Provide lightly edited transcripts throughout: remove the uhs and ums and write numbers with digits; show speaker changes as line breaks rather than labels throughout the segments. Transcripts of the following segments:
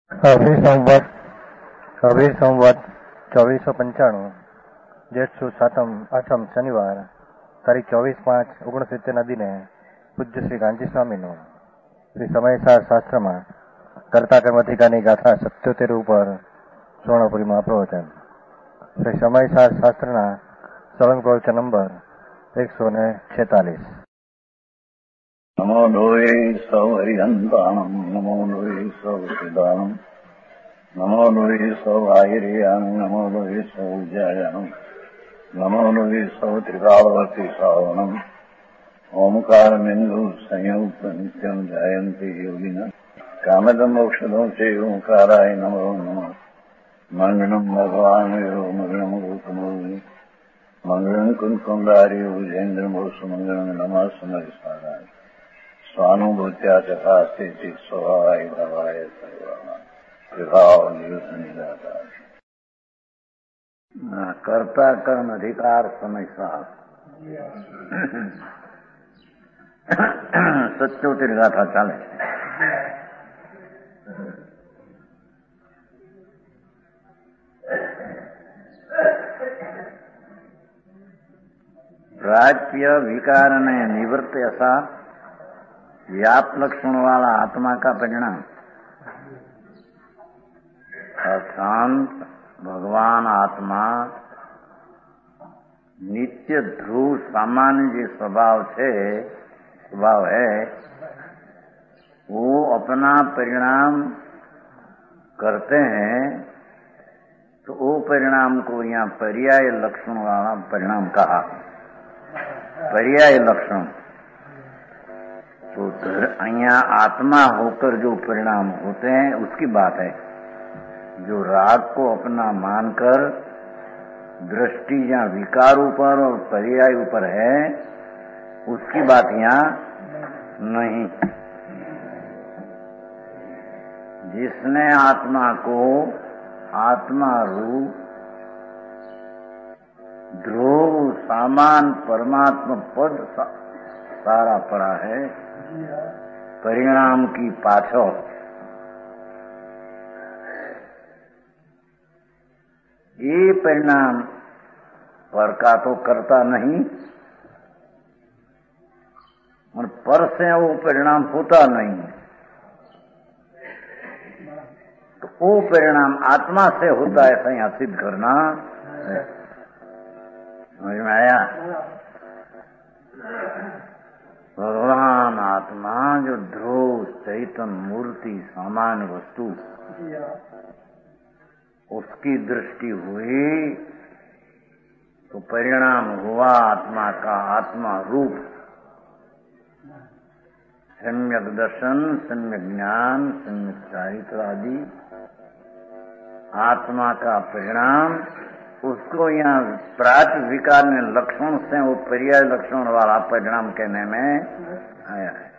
અભી સંવત 2495 જેઠ સુદ સાતમ આઠમ શનિવાર તારીખ 24/5/69 દિને પૂજ્ય શ્રી ગાંધી સ્વામીનું શ્રી સમયસાર શાસ્ત્રમાં કર્તા કર્મ અધિકારની ગાથા 77 ઉપર સુવર્ણપુરીમાં પ્રવચન. શ્રી સમયસાર શાસ્ત્રના સળંગ પ્રવચન નંબર 146.
નમો લોહે સૌ હરિહંતાણમ નમો લોહે સૌ સિદ્ધાણમ નમો લોહે સૌ આયર્યામ નમો લોહે સૌ જયામ નમો લોહે સૌ ત્રિકાળવતી શ્રાવણમ ઓમકારમેન્દુ સંયુક્ત નિત્યમ જયંતી યોગિના કામદમ મોક્ષદો છે ઓંકારાય નમો નમઃ. મંગળમ ભગવાન મંગળમ ગૌતમોની મંગળમ કુંકુંડારી વિજેન્દ્ર મોસુ મંગળમ નમઃ સમયસારાય સ્વાનુભૂત્યા ચકાસ્તે ચિત સ્વભાવાય ભવાય સર્વભાવ નિદાતા. કર્તા કર્મ અધિકાર સમયસાર 77 ગાથા ચાલે છે. प्राप्य विकार ने निवृत्त ऐसा व्याप लक्षण वाला आत्मा का परिणाम अशांत भगवान आत्मा नित्य ध्रुव सामान्य जो स्वभाव है वो अपना परिणाम करते हैं. तो वो परिणाम को यहाँ पर्याय लक्षण वाला परिणाम कहा. पर्याय लक्षण तो यहाँ आत्मा होकर जो परिणाम होते हैं उसकी बात है. जो राग को अपना मानकर दृष्टि या विकार ऊपर और पर्याय ऊपर है उसकी बात यहाँ नहीं. जिसने आत्मा को आत्मा रूप ध्रुव सामान परमात्मा पद सारा पड़ा है परिणाम की पाछड़. ये परिणाम पर का तो करता नहीं और पर से वो परिणाम होता नहीं. तो वो परिणाम आत्मा से होता है ऐसा यहाँ सिद्ध करना है. समझ में आया? भगवान आत्मा जो ध्रुव चैतन्य मूर्ति सामान्य वस्तु उसकी दृष्टि हुई तो परिणाम हुआ आत्मा का आत्मा रूप. सम्यक दर्शन सम्यक ज्ञान सम्यक चारित्र आदि आत्मा का परिणाम उसको यहाँ प्राच विकार ने लक्षण से वो पर्याय लक्षण वाला परिणाम कहने में आया है.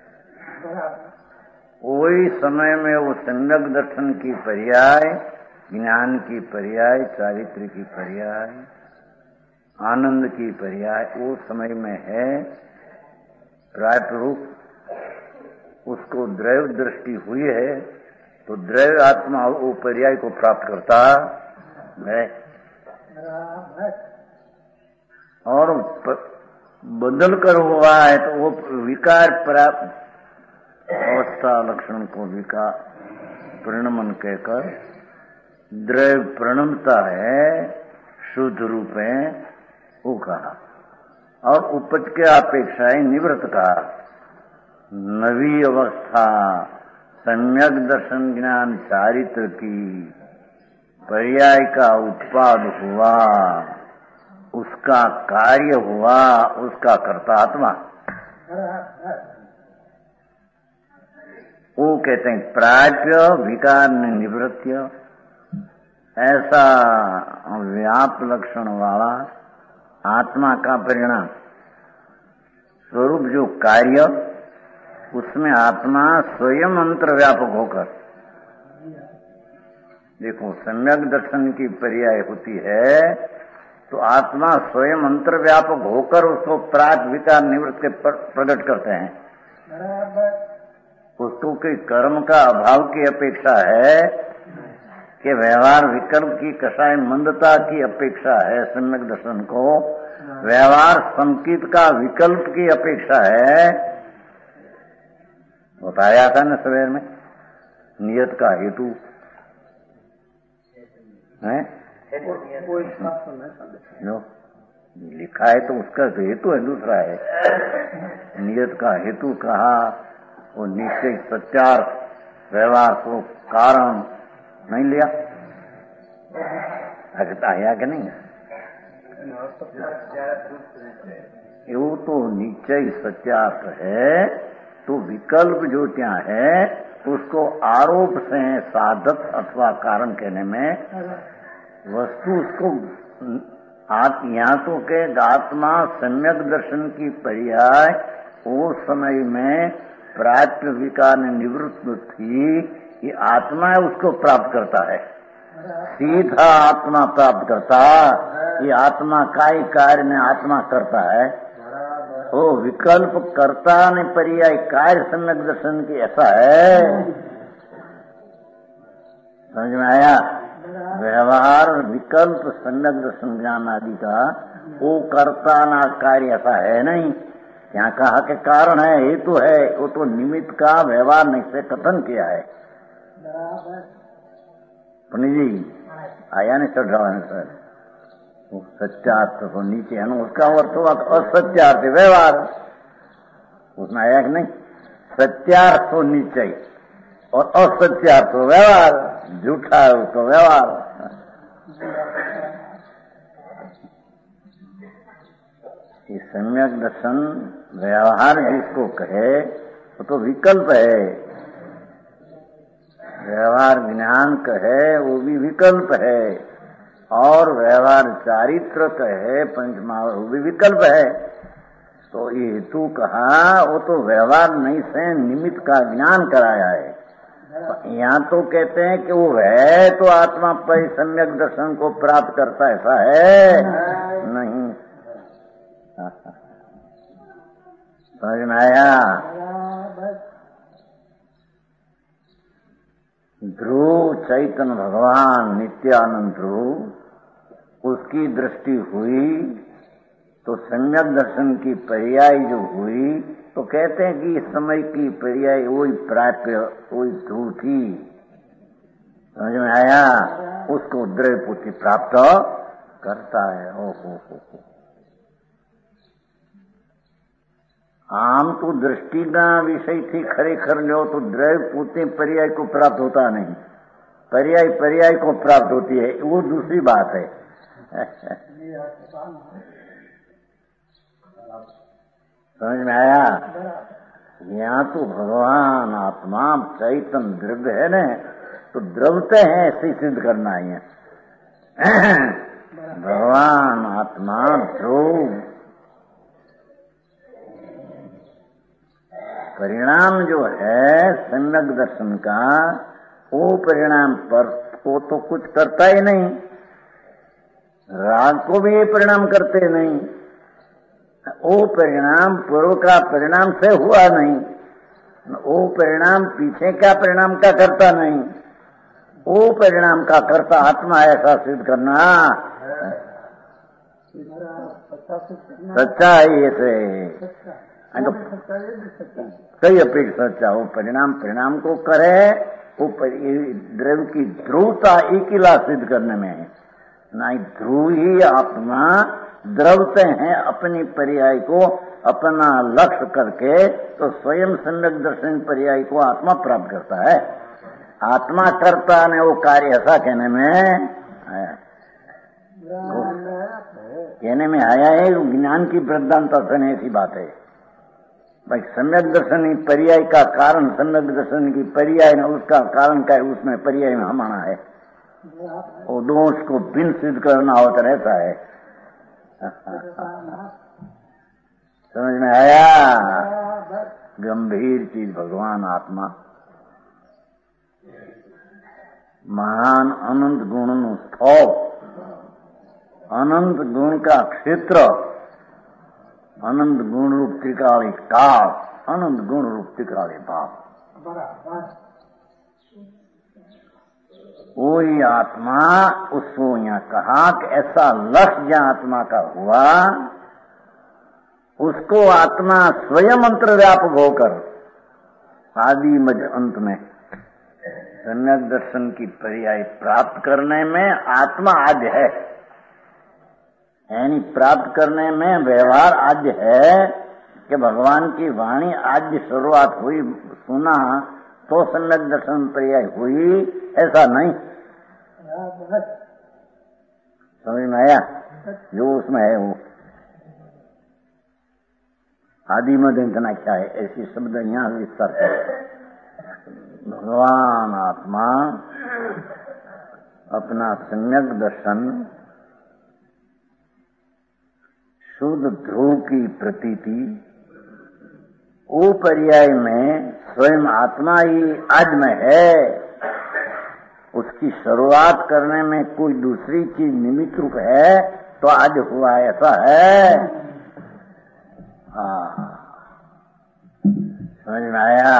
वही समय में वो सम्यक दर्शन की पर्याय ज्ञान की पर्याय चारित्र की पर्याय आनंद की पर्याय वो समय में है. प्राप्त रूप उसको द्रव्य दृष्टि हुई है तो द्रव्य आत्मा वो पर्याय को प्राप्त करता है और बदल कर हुआ है तो वो विकार प्राप्त अवस्था लक्षण को विकार परिणमन कहकर द्रव्य प्रणमता है शुद्ध रूप है वो कहा. और उपज के अपेक्षा निवृत्त कहा. नवी अवस्था सम्यक दर्शन ज्ञान चारित्र की पर्याय का उत्पाद हुआ उसका कार्य हुआ उसका कर्ता आत्मा. वो कहते हैं प्राप्य विकार निवृत्य ऐसा व्याप लक्षण वाला आत्मा का परिणाम स्वरूप जो कार्य उसमें आत्मा स्वयं अंतर्व्यापक होकर देखो सम्यक दर्शन की पर्याय होती है तो आत्मा स्वयं अंतर्व्यापक होकर उसको प्राक विकार निवृत्त के प्रकट करते हैं. उसको कोई कर्म का अभाव की अपेक्षा है कि व्यवहार विकल्प की कषाय मंदता की अपेक्षा है। सम्यक दर्शन को व्यवहार संकित का विकल्प की अपेक्षा है। बताया था न सवेर में, नियत का हेतु है जो लिखा है तो उसका हेतु है, दूसरा है। नियत का हेतु कहा, वो निश्चय सत्यार्थ व्यवहार को कारण नहीं लिया। आया कि नहीं? वो तो निश्चय सत्यार्थ है, तो विकल्प जो क्या है उसको आरोप से साधक अथवा कारण कहने में वस्तु उसको यहाँ तो के आत्मा सम्यक दर्शन की पर्याय उस समय में प्राप्त विकार ने निवृत्त थी, ये आत्मा उसको प्राप्त करता है, सीधा आत्मा प्राप्त करता। ये आत्मा का ही कार्य में आत्मा करता है, वो विकल्प करता ने पर्याय कार्य सम्यक दर्शन की ऐसा है। समझ में आया? व्यवहार विकल्प सम्यक दर्शन ज्ञान आदि का वो कर्ता ना कार्य ऐसा है नहीं। यहाँ कहा के कारण है, हेतु है, वो तो निमित्त का व्यवहार नहीं से कथन किया है। पुण्य जी आया नहीं चढ़ रहा है सर, वो सत्यार्थ तो नीचे है ना, उसका अर्थ हुआ असत्यार्थ व्यवहार, उसमें आया कि नहीं? सत्यार्थ तो नीचे और असत्यार्थ तो व्यवहार, झूठा है उसको व्यवहार। ये सम्यक दर्शन व्यवहार जिसको कहे वो तो विकल्प है, व्यवहार ज्ञान कहे वो भी विकल्प है, और व्यवहार चारित्र कहे पंचमहाभूत वो भी विकल्प है। तो ये हेतु कहा वो तो व्यवहार नहीं से निमित्त का ज्ञान कराया है। यहाँ तो कहते हैं कि वो है तो आत्मा पर सम्यक दर्शन को प्राप्त करता, ऐसा है नहीं। समझ में आया? ध्रुव चैतन्य भगवान नित्यानंद ध्रुव, उसकी दृष्टि हुई तो सम्यक दर्शन की पर्याय जो हुई तो कहते हैं कि इस समय की पर्याय वही प्राप्य वही ध्रुव थी। समझ में आया? उसको द्रव्यपूर्ति प्राप्त करता है। हो। आम तो दृष्टि का विषय थी, खरेखर लो तो द्रव्यपूर्ति पर्याय को प्राप्त होता नहीं, पर्याय को प्राप्त होती है, वो दूसरी बात है। समझ में आया? यहाँ तो भगवान आत्मा चैतन्य द्रव्य है न, तो द्रवते हैं ऐसे सिद्ध करना है। भगवान आत्मा ध्रुव, परिणाम जो है सम्यक दर्शन का, वो परिणाम पर वो तो कुछ करता ही नहीं, राग को भी ये परिणाम करते नहीं, वो परिणाम पूर्व का परिणाम से हुआ नहीं, वो परिणाम पीछे का परिणाम का करता नहीं, वो परिणाम का करता आत्मा, ऐसा सिद्ध करना सच्चा है। ऐसे कई अपेक्षा सच्चा, वो परिणाम को करे, वो द्रव्य की ध्रुवता एक ही लाभ सिद्ध करने में है। नहीं ध्रुव ही आत्मा द्रवते हैं अपनी पर्याय को अपना लक्ष्य करके, तो स्वयं सम्यक दर्शन पर्याय को आत्मा प्राप्त करता है। आत्मा करता ने वो कार्य ऐसा कहने में आया है, ज्ञान की वृद्धांत ऐसी बात है भाई। सम्यक दर्शन ही पर्याय का कारण, सम्यक दर्शन की पर्याय ने उसका कारण का है, उसमें पर्याय में हम आना है, वो दोष को भिन्न सिद्ध करना होता रहता है। समझ में आया? गंभीर चीज भगवान आत्मा, महान अनंत गुण नु स्थौप, अनंत गुण का क्षेत्र, अनंत गुण रूप त्रिकाली काल, अनंत गुण रूप त्रिकाली भाव। वही आत्मा, उसको यहाँ कहा कि ऐसा लक्ष्य आत्मा का हुआ, उसको आत्मा स्वयं अंतर्व्यापक होकर आदि मध्य अंत में सम्यक दर्शन की पर्याय प्राप्त करने में आत्मा आद्य है, यानी प्राप्त करने में व्यवहार आद्य है कि भगवान की वाणी आद्य शुरुआत हुई, सुना तो सम्यक दर्शन पर्याय हुई, ऐसा नहीं। समझ में आया? जो उसमें है वो आदि मध्य इतना क्या है, ऐसी शब्द यहाँ विस्तार कर। भगवान आत्मा अपना सम्यक दर्शन शुद्ध ध्रुव की प्रतीति वो पर्याय में स्वयं आत्मा ही आज में है, उसकी शुरुआत करने में कोई दूसरी चीज निमित्त रूप है तो आज हुआ, ऐसा है। समझ में आया?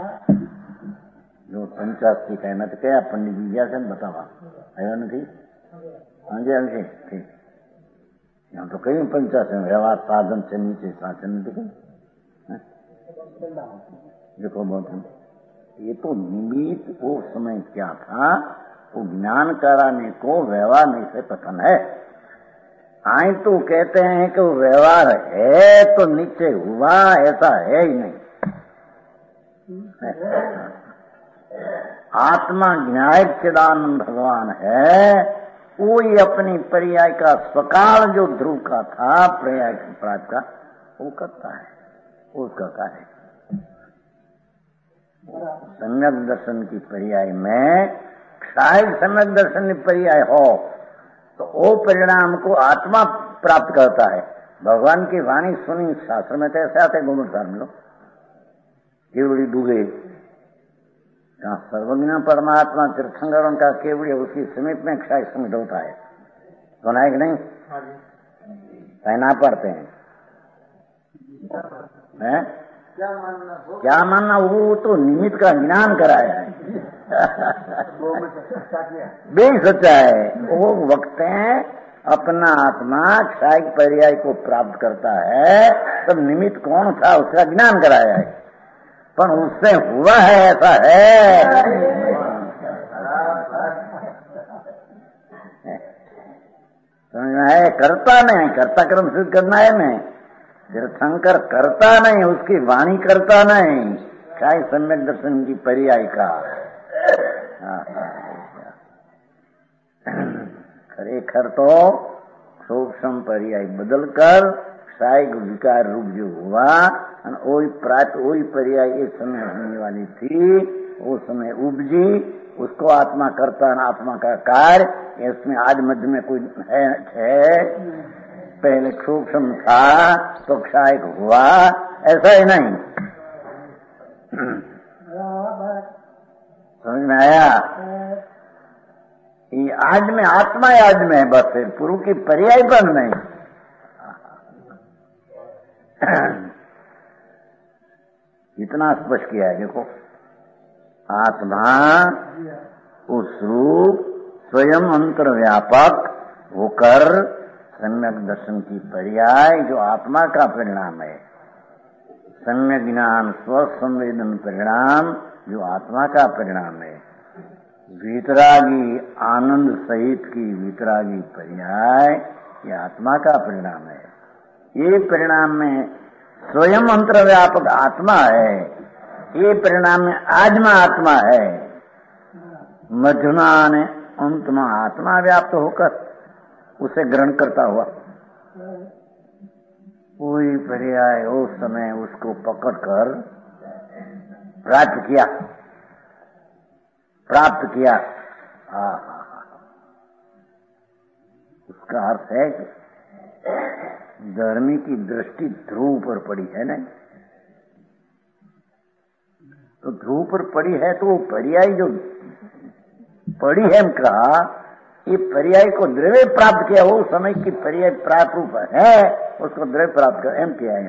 जो 85 कहना तो क्या पंडित जी क्या बतावा आयो नहीं? हाँ जी, हाँ जी, ठीक। यहाँ तो कहीं 85 व्यवहार साधन से नीचे शासन देखो, देखो बहुत ये तो निमित्त वो समय क्या था, वो ज्ञान कराने को व्यवहार नहीं से पतन है। आई तो कहते हैं कि वो व्यवहार है तो नीचे हुआ, ऐसा है ही नहीं। आत्मा ज्ञायक चिदानंद भगवान है, वो ही अपनी पर्याय का स्वकाल जो ध्रुव का था पर्याय प्राप्त का वो करता है, उसका कार्य। सम्यक दर्शन की पर्याय में शायद सम्यक दर्शन की पर्याय हो तो वो परिणाम को आत्मा प्राप्त करता है। भगवान की वाणी सुनी, शास्त्र में तो ऐसे आते गुण धर्म लो केवड़ी डूबे, जहाँ सर्वज्ञ परमात्मा तीर्थंकर उनका केवड़ी उसकी समीप में क्षय समित होता है, सुना है कि नहीं? कहना पड़ते हैं है? क्या मानना? वो तो निमित्त का ज्ञान कराया है बेही सच्चा है। वो वक्त है अपना आत्मा क्षय पर्याय को प्राप्त करता है, तब निमित्त कौन था उसका ज्ञान कराया है, पर उससे हुआ है ऐसा है। समझ में है? करता नहीं, कर्ता कर्म सिद्ध करना है नहीं, तीर्थंकर करता नहीं, उसकी वाणी करता नहीं, क्या सम्यक दर्शन की पर्याय का खरेखर तो सूक्ष्म पर्याय बदलकर साइक विकार रूप जो हुआ, वही प्राप्त वही पर्याय एक समय होने वाली थी, वो समय उपजी, उसको आत्मा करता ना आत्मा का कार्य। इसमें आज मध्य में कोई है पहले सूक्ष्म था तो क्षायक हुआ, ऐसा ही नहीं। समझ में आया? ये आज में आत्मा आज में है, बस पूर्व की पर्याय बन नहीं। इतना स्पष्ट किया है, देखो आत्मा उस रूप स्वयं अंतर्व्यापक होकर सम्यक दर्शन की पर्याय जो आत्मा का परिणाम है, सम्यक ज्ञान स्वसंवेदन परिणाम जो आत्मा का परिणाम है, वीतरागी आनंद सहित की वीतरागी पर्याय ये आत्मा का परिणाम है। ये परिणाम में स्वयं अंतर्व्यापक आत्मा है, ये परिणाम में आजमा आत्मा है, मध्यमा ने अंतमा आत्मा व्याप्त होकर उसे ग्रहण करता हुआ कोई पर्याय उस समय उसको पकड़कर प्राप्त किया। उसका अर्थ है कि धर्मी की दृष्टि ध्रुव पर पड़ी है ना, तो ध्रुव पर पड़ी है तो वो पर्याय जो पड़ी है कहा, ये पर्याय को द्रव्य प्राप्त किया, वो समय की पर्याय प्राप्त रूप है, उसको द्रव्य प्राप्त कर एम किया है।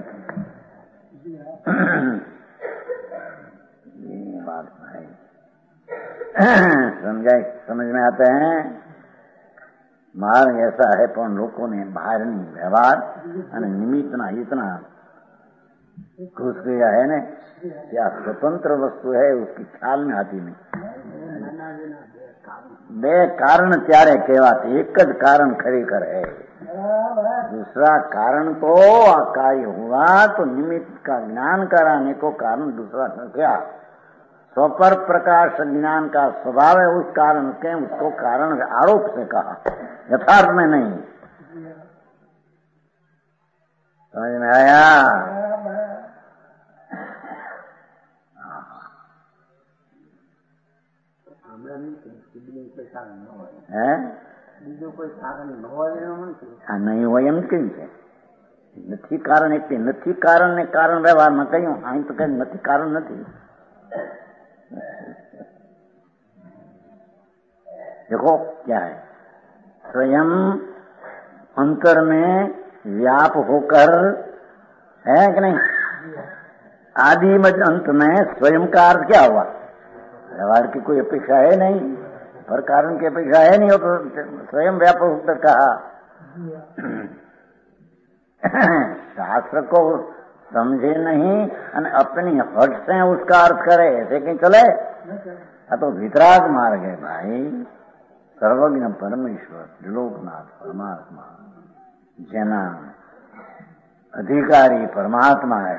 ये बात है। समझ में आते हैं। मार्ग ऐसा है પણ લોકોને બહારની વ્યવહાર અને નિમિત્તના इतना घुस गया है ने क्या स्वतंत्र वस्तु है उसकी ख्याल में आती नहीं। બે કારણ ત્યારે કહેવાते एक જ कारण ખરેખર है, दूसरा कारण तो कार्य हुआ तो निमित्त का ज्ञान कराने को कारण दूसरा क्या स्वपर प्रकाश ज्ञान का स्वभाव है, उस कारण के उसको कारण आरोप से कहा, यथार्थ में नहीं। समझ में आया? नहीं हो એમ કેમ છે? નથી કારણ એટલે નથી કારણ ને કારણ વ્યવહારમાં કહ્યું, અહીં તો કઈ નથી કારણ નથી। देखो क्या है, स्वयं अंतर में व्याप होकर है कि नहीं? आदि मध्य अंत में स्वयं का अर्थ क्या हुआ? व्यवहार की कोई अपेक्षा है नहीं, पर कारण की अपेक्षा है नहीं, हो तो स्वयं व्यापक होकर कहा। शास्त्र को समझे नहीं और अपनी हट से उसका अर्थ करे, ऐसे कहीं चले? तो वितराग मार्ग है भाई। सर्वज्ञ परमेश्वर त्रिलोकनाथ परमात्मा जना अधिकारी परमात्मा है।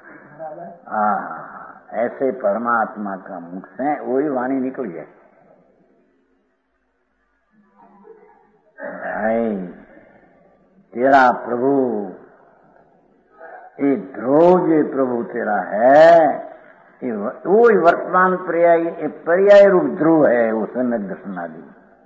ऐसे परमात्मा का मुख से वही वाणी निकली है। भाई तेरा प्रभु ये ध्रुव जो प्रभु तेरा है, वो वर्तमान पर्याय रूप ध्रुव है, उसमें दर्शन आदि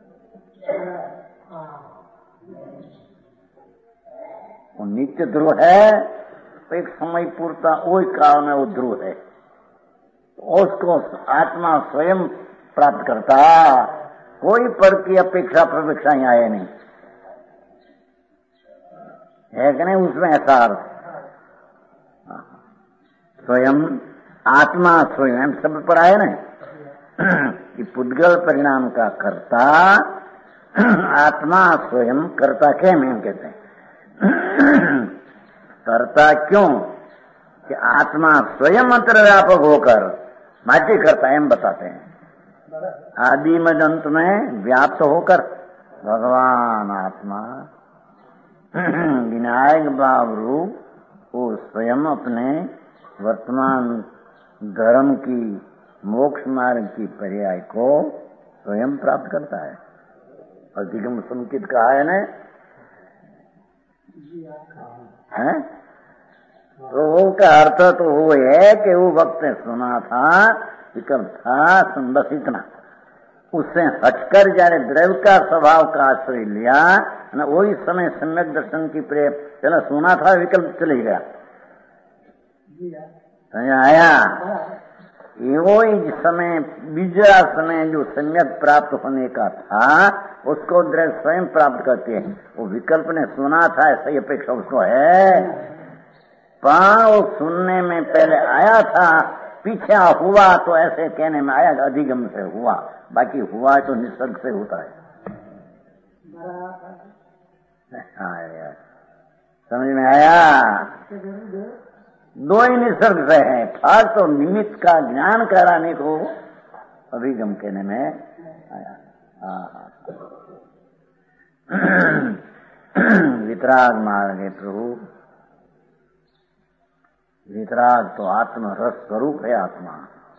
वो नित्य ध्रुव है। एक समय पूर्ता वही काल में वो ध्रुव है, उसको आत्मा स्वयं प्राप्त करता, कोई पर की अपेक्षा प्रवेक्षा यहाँ है नहीं, है कि नहीं? उसमें ऐसा अर्थ स्वयं आत्मा स्वयं सब पढ़ा है ना कि पुद्गल परिणाम का कर्ता आत्मा स्वयं कर्ता क्या में कहते हैं? कर्ता क्यों कि आत्मा स्वयं अंतर्व्यापक होकर माटी करता है, हम बताते हैं। आदि मध्य अंत में व्याप्त होकर भगवान आत्मा विनायक भाव रूप वो स्वयं अपने वर्तमान धर्म की मोक्ष मार्ग की पर्याय को स्वयं प्राप्त करता है। अधिगम संकित कहा है ना, है? तो का अर्थ तो वो है कि वो वक्त ने सुना था, विकल्प था, बस इतना। उससे हटकर जाने द्रव्य का स्वभाव का आश्रय लिया न, वही समय सम्यक दर्शन की प्रेम पहले सुना था, विकल्प चले गया। आया वो जिस समय बीजा समय जो सम्यक प्राप्त होने का था उसको द्रव्य स्वयं प्राप्त करते हैं। वो विकल्प ने सुना था ऐसी अपेक्षा उसको है, पर वो सुनने में पहले आया था, पीछे हुआ तो ऐसे कहने में आया अधिगम से हुआ, बाकी हुआ तो निसर्ग से होता है। समझ में आया? दो ही निसर्ग से है, फल तो निमित्त का ज्ञान कराने को अभिगम कहने में आया। वितराग मार्ग है प्रभु, वितराग तो आत्म रस स्वरूप है। आत्मा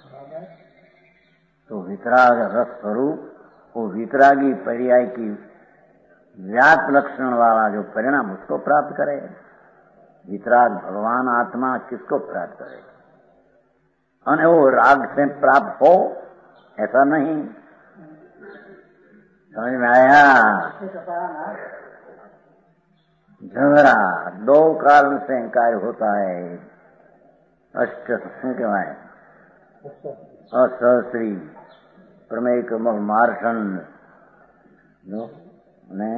तो वितराग रस स्वरूप, वो वितरागी पर्याय की व्याप लक्षण वाला जो परिणाम उसको प्राप्त करे। वितराग भगवान आत्मा किसको प्राप्त करे? और वो राग से प्राप्त हो ऐसा नहीं। समझ में आया? झगड़ा दो कारण से कार्य होता है। अष्ट कहवाए असहस्री प्रमेय मार्षण ने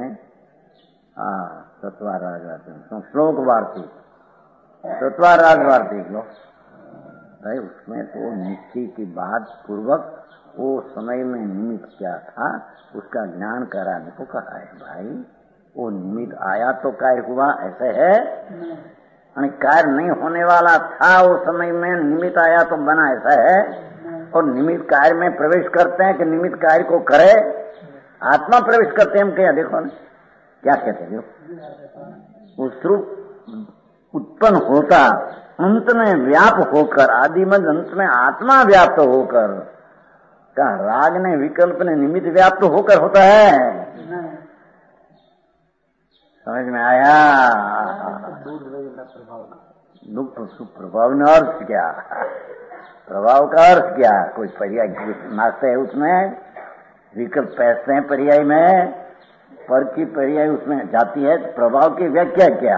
तत्वाराग श्लोक वार्तिक तत्वाराग वार्तिक लो भाई उसमें तो निश्चय की बात पूर्वक वो समय में निमित्त क्या था उसका ज्ञान कराने को कहा है। भाई वो निमित्त आया तो कार्य हुआ, ऐसे है, कार्य नहीं होने वाला था वो समय में निमित्त आया तो बना, ऐसा है। और निमित्त कार्य में प्रवेश करते हैं कि निमित्त कार्य को करे, आत्मा प्रवेश करते हैं हम क्या, देखो ना क्या कहते हैं, उस रूप उत्पन्न होता अंत में व्याप होकर, आदि में अंत में आत्मा व्याप्त होकर, क्या राग ने विकल्प ने निमित्त व्याप्त होकर होता है, समझ में आया? दुख सुख प्रभाव ने अर्थ क्या, प्रभाव का अर्थ क्या, कोई पर्याय नाचते है उसमें, विकल्प पैसते हैं पर्याय में, पर की पर्याय उसमें जाती है, प्रभाव की व्याख्या क्या,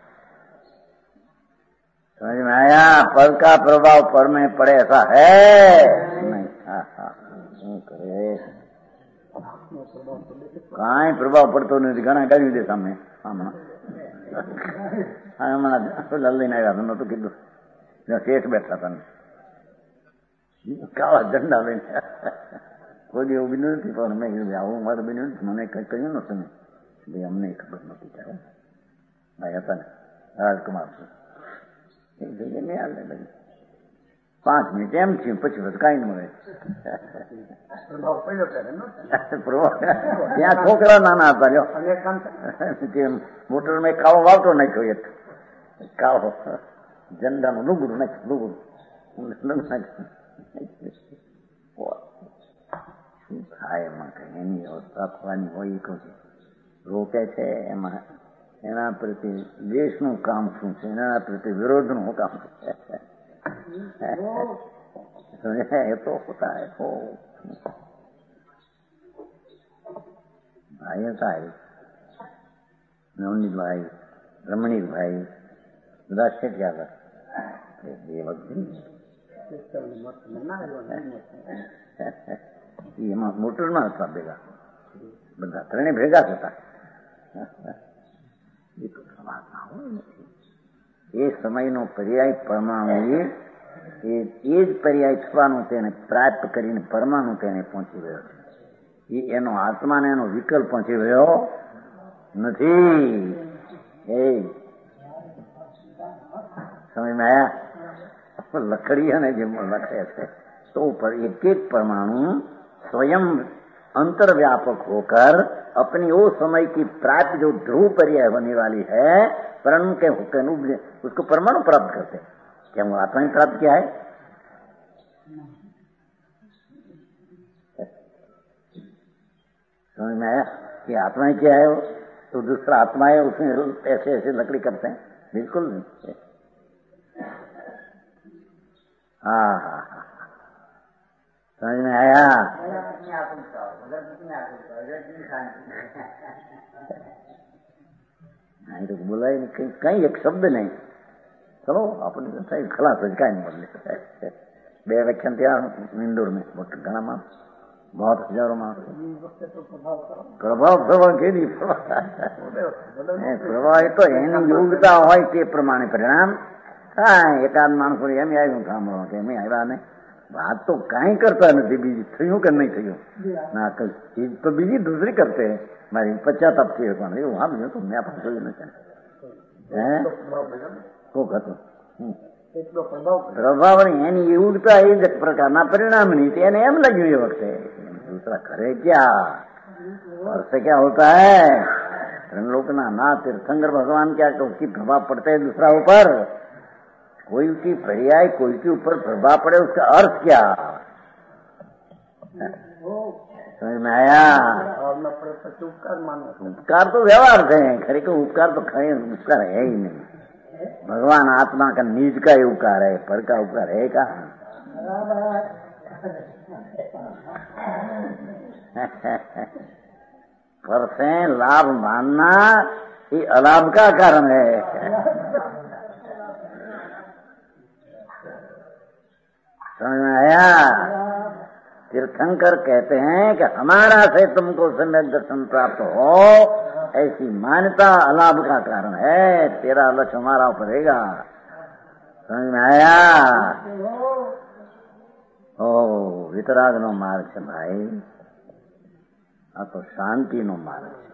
समझ में आया? पर का प्रभाव पर में पड़े ऐसा है नहीं। करे काई प्रभाव पड़तो नहीं, घना गाड़ी दे सामने લઈને આવ્યા નતું કીધું, શેઠ બેઠા હતા કાળા ઝંડા લઈને, કોઈ એવું બન્યું નથી, પણ મેં કીધું આવું મારે બન્યું નથી, મને કઈ કહ્યું નતું ને ભાઈ, અમને ખબર નહોતી ત્યારે ભાઈ હતા ને રાજકુમાર નહીં આવે 5 મિનિટ એમ થયું, પછી બસ કઈ ન મળે. ત્યાં છોકરા નાના હતા, લ્યો મોટર મેં કાળો વાવતો નાખ્યો, એક કાળો ઝંડાનું લુગડું નાખ્યું, લુગડું શું થાય એમાં કઈ એની અવસ્થા થવાની હોય એ કહું છું. રોકે છે એમાં એના પ્રત્યે દેશનું કામ શું છે, એના પ્રત્યે વિરોધનું કામ છે, ये तो होता है. हो भाई था नवनीत भाई, रमणीक भाई, બધા શેઠ ગયા એ વખતે એમાં મોટરમાં હતા ભેગા, બધા ત્રણે ભેગા જ હતા. એ તો સમાજમાં હોય નથી. એ સમયનો પર્યાય પરમાણુ, એ જ પર્યાય થવાનું તેને પ્રાપ્ત કરીને પરમાણુ તેને પહોંચી ગયો છે. એ એનો આત્માને એનો વિકલ્પ પહોંચી ગયો નથી. એ સમજમાં આયા? લકડીયાને જે લખે છે तो पर एक एक परमाणु स्वयं अंतर्व्यापक होकर अपनी वो समय की प्राप्त जो ध्रुव पर्याय होने वाली है परमाणु के होकर उसको परमाणु प्राप्त करते हैं. क्या वो आत्मा ही प्राप्त किया है? समझ में आया कि आत्मा ही क्या है? वो तो दूसरा आत्मा है, उसमें ऐसे ऐसे लकड़ी करते हैं, बिल्कुल नहीं. हाँ हाँ हाँ, समझ में आया? नहीं तो बोला ही नहीं, कहीं एक शब्द नहीं. चलो अपने सही खलास है, क्या नहीं बोले. 2 व्याख्यान ત્યાં इंदौर में घना मां बहुत हजारों मां प्रभाव के नहीं प्रभाव तो एनी योग्यता હોય તે પ્રમાણે પરિણામ થાય. એકાદ માણસો એમ આવ્યું સાંભળો કે એમ આવ્યા ને વાત તો કાંઈ કરતા નથી, બીજી થયું કે નહીં થયું ના ચીજ તો બીજી દૂસરી કરતે મારી પશ્ચાતાપ થયો પણ એવું સાંભળ્યું તો મેં પણ જોયું નથી. હે કોક હતું પ્રભાવ એની યોગ્યતા એ જ પ્રકારના પરિણામની એને એમ લગ્યું એ વખતે. दूसरा करे क्या? और से क्या होता है? लोक ना तीर्थंकर भगवान क्या उसकी प्रभाव पड़ता है दूसरा ऊपर, कोई की पर्याय कोई के ऊपर प्रभाव पड़े उसका अर्थ क्या? समझ में आया? उपकार तो व्यवहार थे, खरे को उपकार तो खरे उपकार है ही नहीं. भगवान आत्मा का निज का ही उपकार है, पर का उपकार है कहाँ? पर से लाभ मानना ये अलाभ का कारण है. समझ में आया? तीर्थंकर कहते हैं कि हमारा से तुमको सम्यक दर्शन प्राप्त हो, ऐसी मान्यता अलाभ का कारण है. तेरा लक्ष्य हमारा ऊपर रहेगा. સમજ में આયા? વિતરાગનો માર્ગ છે ભાઈ, આ તો શાંતિનો માર્ગ છે.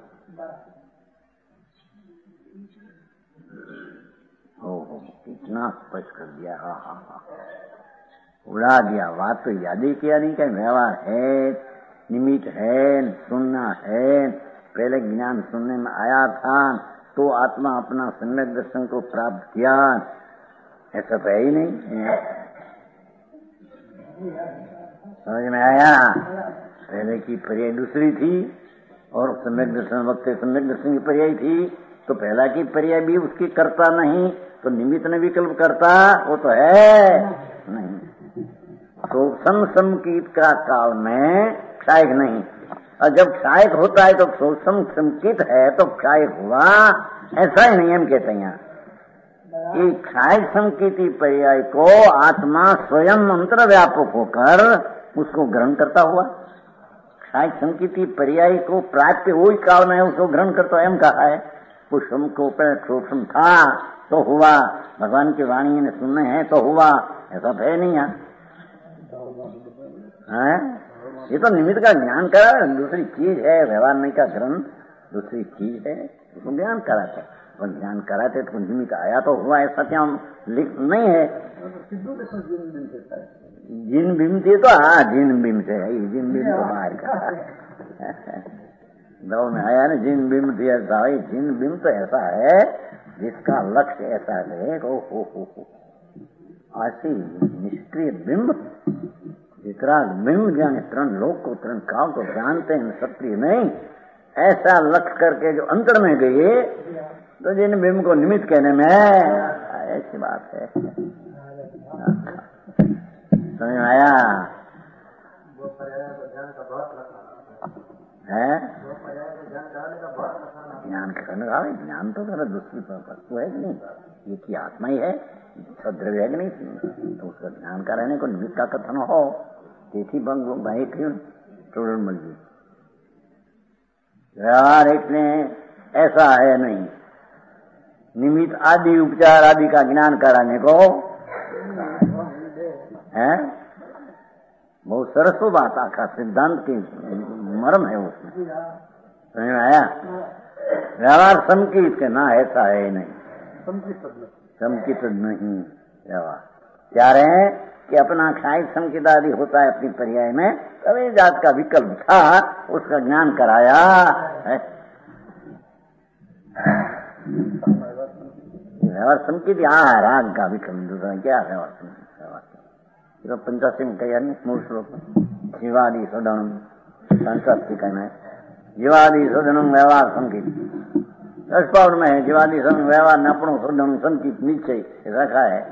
कितना स्पष्ट कर दिया. हाँ हाँ हाँ, उड़ा दिया. बात तो याद ही किया नहीं कि व्यवहार है, निमित्त है, सुनना है. पहले ज्ञान सुनने में आया था तो आत्मा अपना सम्यक दर्शन को प्राप्त किया. ऐसा तो है ही नहीं. समझ में आया? पहले की पर्याय दूसरी थी और सम्यक दर्शन वक्त सम्यक दर्शन की पर्याय थी. तो पहला की पर्याय भी उसकी करता नहीं तो निमित्त ने विकल्प करता, वो तो है नहीं. तो संकीत का काल में क्षायक नहीं, और जब क्षायक होता है तो संकीत है तो क्षायक हुआ, ऐसा ही नहीं हम कहते हैं. ये क्षायक संकीति पर्याय को आत्मा स्वयं अंतर व्यापक होकर उसको ग्रहण करता हुआ. क्षायक संकीति पर्याय को प्राप्त वही काल में उसको ग्रहण करता एम कहा है. पुष्पम को क्षोभम था तो हुआ, भगवान की वाणी ने सुनने हैं तो हुआ, ऐसा है नहीं है. ये तो निमित्त का ज्ञान करा, दूसरी चीज है. व्यवहार नहीं का ग्रंथ दूसरी चीज है, उसको ज्ञान कराते. और ज्ञान कराते तो निमित्त आया तो हुआ, ऐसा क्या लिख नहीं है. जिन बिम थे तो हाँ जिन बिम से है, जिन बिम तो बाहर का दो में आया ना. जिन बिम थी ऐसा है, जिन बिम तो ऐसा है जिसका लक्ष्य ऐसा है. हो ऐसी निष्क्रिय बिंब, वितराग बिंब जाने तरण लोक को तरण काल को जानते हैं, सक्रिय नहीं. ऐसा लक्ष्य करके जो अंतर में गए तो जिन बिंब को निमित्त कहने में ऐसी बात है. समझ में आया? है ज्ञान करने का ज्ञान तो कर दूसरी वस्तु है कि नहीं, ये की आत्मा ही है, द्रव्य है कि नहीं. तो उसका ज्ञान कराने को निमित्त का कथन हो તેથી ભાઈ કહ્યું થોડું મળ્યું. व्यवहार इतने ऐसा है नहीं. निमित्त आदि उपचार आदि का ज्ञान कराने को है. बहुत सरस बात, आखा सिद्धांत की मर्म है उसमें. समझ में आया? व्यवहार संकीत के ना ऐसा है नहीं, संकीत नहीं व्यवहार. ત્યારે कि अपना क्षायक संकेत आदि होता है अपनी पर्याय में, तभी जात का विकल्प था, उसका ज्ञान कराया है. व्यवहार संकेत यहाँ है, राग का विकल्प. दूसरा क्या है व्यवहार संकेत? 85 में कहा नहीं मूल श्लोक में, जीवादि सदनम संस्कृति कहना है. जीवादि सदनम व्यवहार संकेत 10 पावर में है. जीवादि सदन व्यवहार न अपनो सदन संकेत नीचे रखा है.